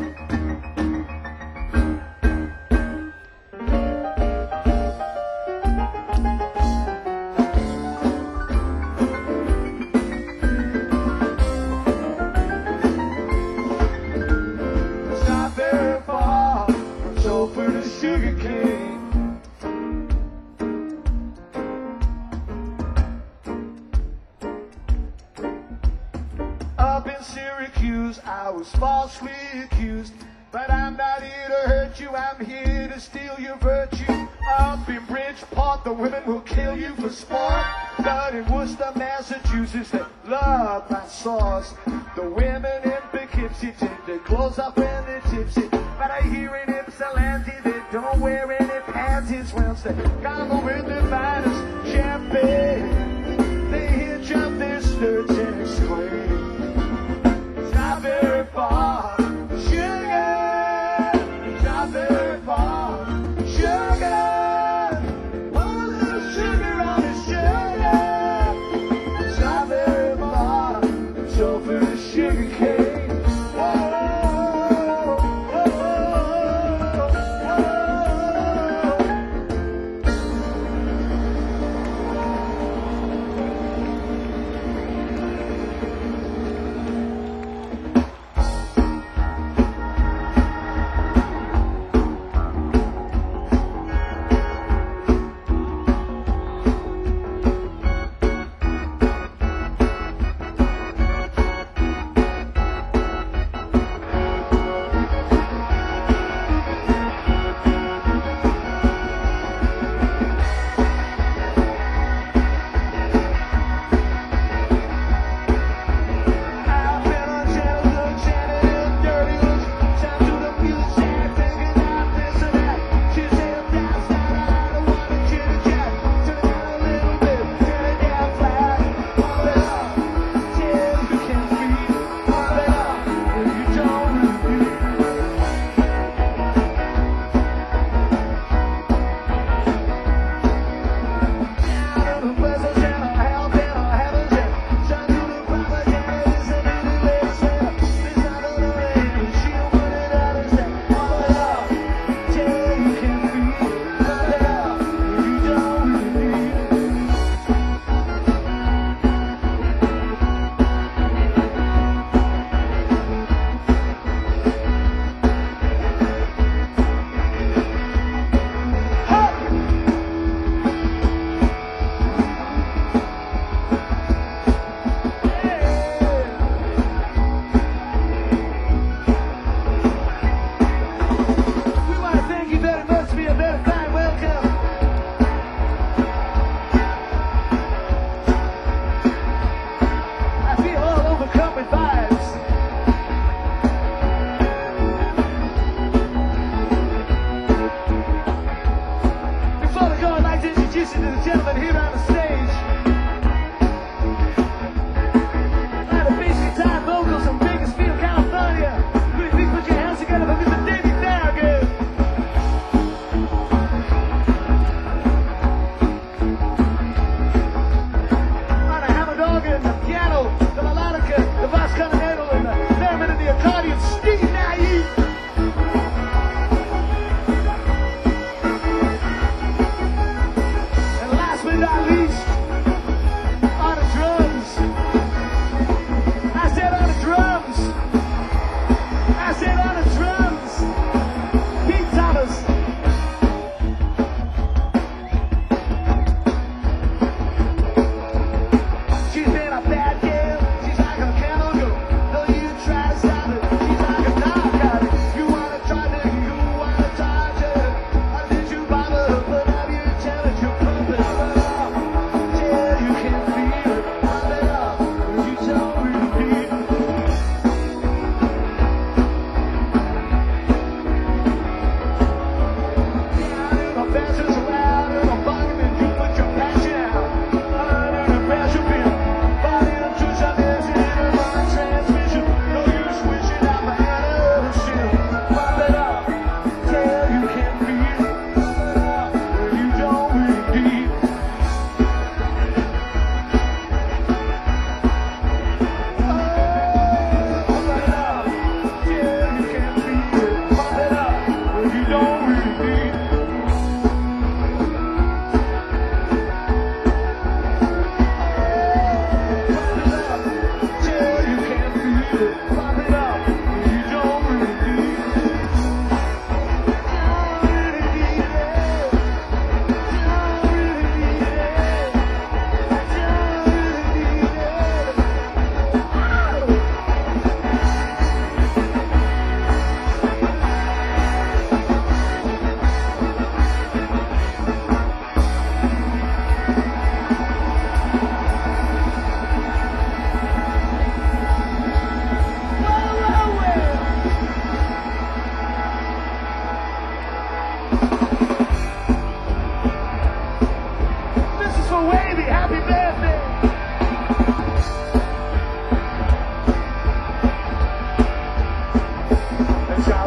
It's not very far from Sulphur to Sugar Cane. Up in Syracuse, I was falsely accused, but I'm not here to hurt you, I'm here to steal your virtue. Up in Bridgeport, the women will kill you for sport, but in Worcester, Massachusetts, they love my sauce. The women in Poughkeepsie take their clothes off when they're tipsy, but I hear in Ypsilanti they don't wear any panties once they come with the finest champagne. They hitch up their skirts and exclaim, it's not very far, sugar. It's not very far, sugar. One little sugar on the sugar. It's not very far, Sulphur to Sugar Cane. Whoa, whoa, whoa, whoa.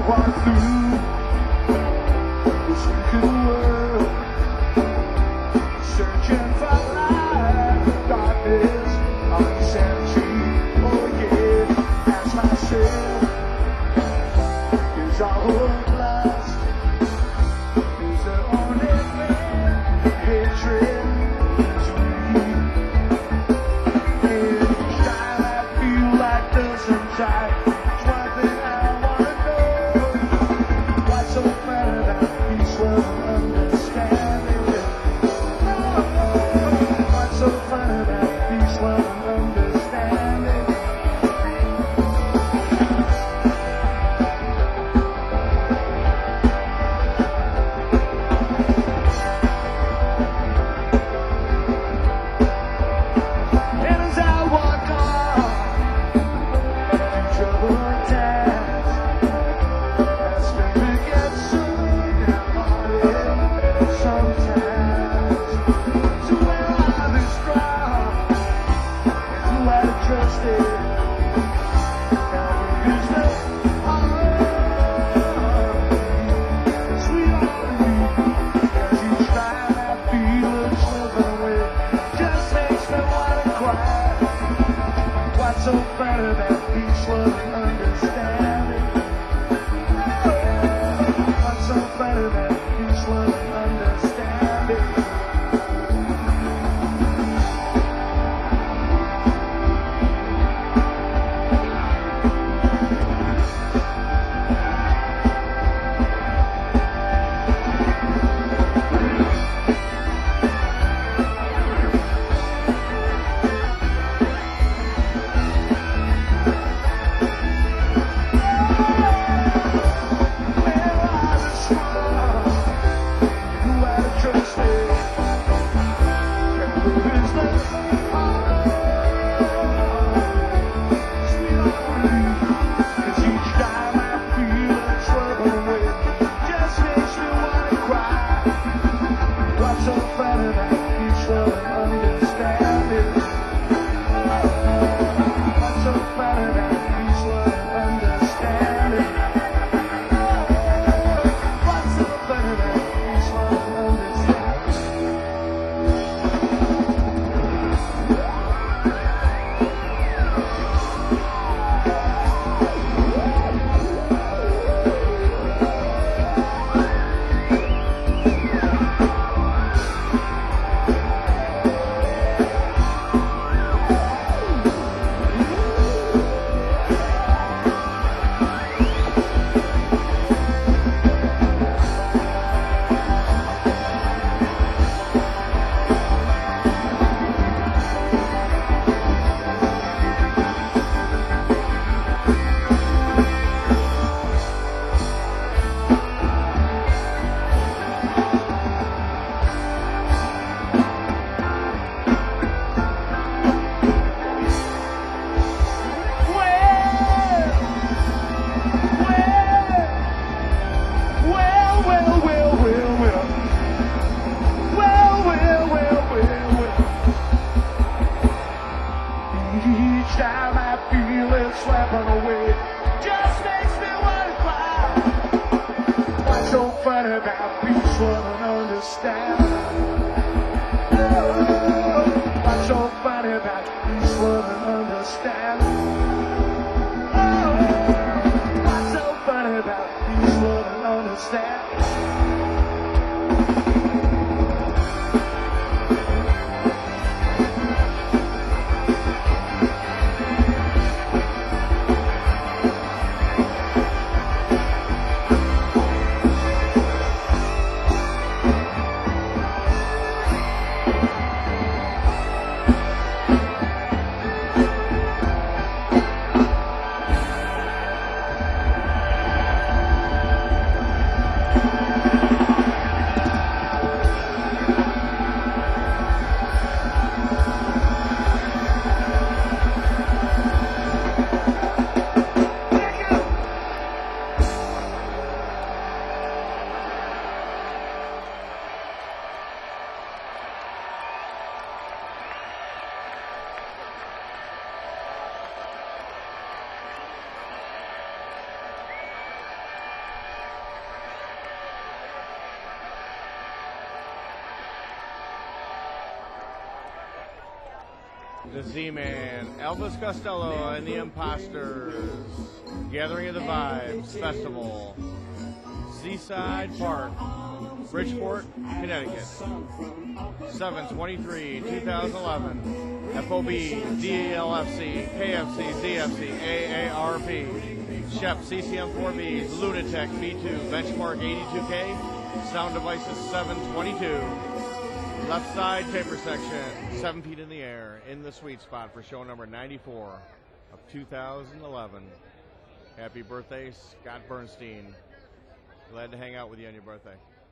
walk through this wicked world, searching for light, darkness, uncertainty. Oh yeah, ask myself, is all hope lost? Is there only hatred to me? Each time I feel like this inside, it's one thing I wanna know. What's so funny about peace, love, and understanding? What's so funny about peace, love, and understanding? And as I walk on through troubled times, my spirit gets so downhearted sometimes. So where are they strong and who I trusted? Now where is the harmony, sweet harmony? 'Cause each time I feel it slipping away, just makes me wanna cry. What's so funny about peace, love, and understanding? What's so funny about peace, love, and understanding? Where are the strong? Who I trusted? And who is the sweet harmony? 'Cause each time I feel it slipping away, just makes me wanna cry. What's so funny about peace, love, and understanding? What's so funny about peace, love, and understanding? What's so funny about peace, love, and understanding? Each time I feel it slipping away, just makes me wanna cry. What's so funny about peace, love, and understanding? What's so funny about peace, love, and understanding? What's so funny about peace, love, and understanding? The Z-Man, Elvis Costello and the Imposters, Gathering of the Vibes Festival, Seaside Park, Bridgeport, Connecticut, 7/23/2011, FOB, DLFC, KFC, ZFC, AARP, Shep, CCM4Bs, Lunatech, B2, Benchmark 82K, Sound Devices 722. Left side taper section, 7 feet in the air, in the sweet spot for show number 94 of 2011. Happy birthday, Scott Bernstein. Glad to hang out with you on your birthday.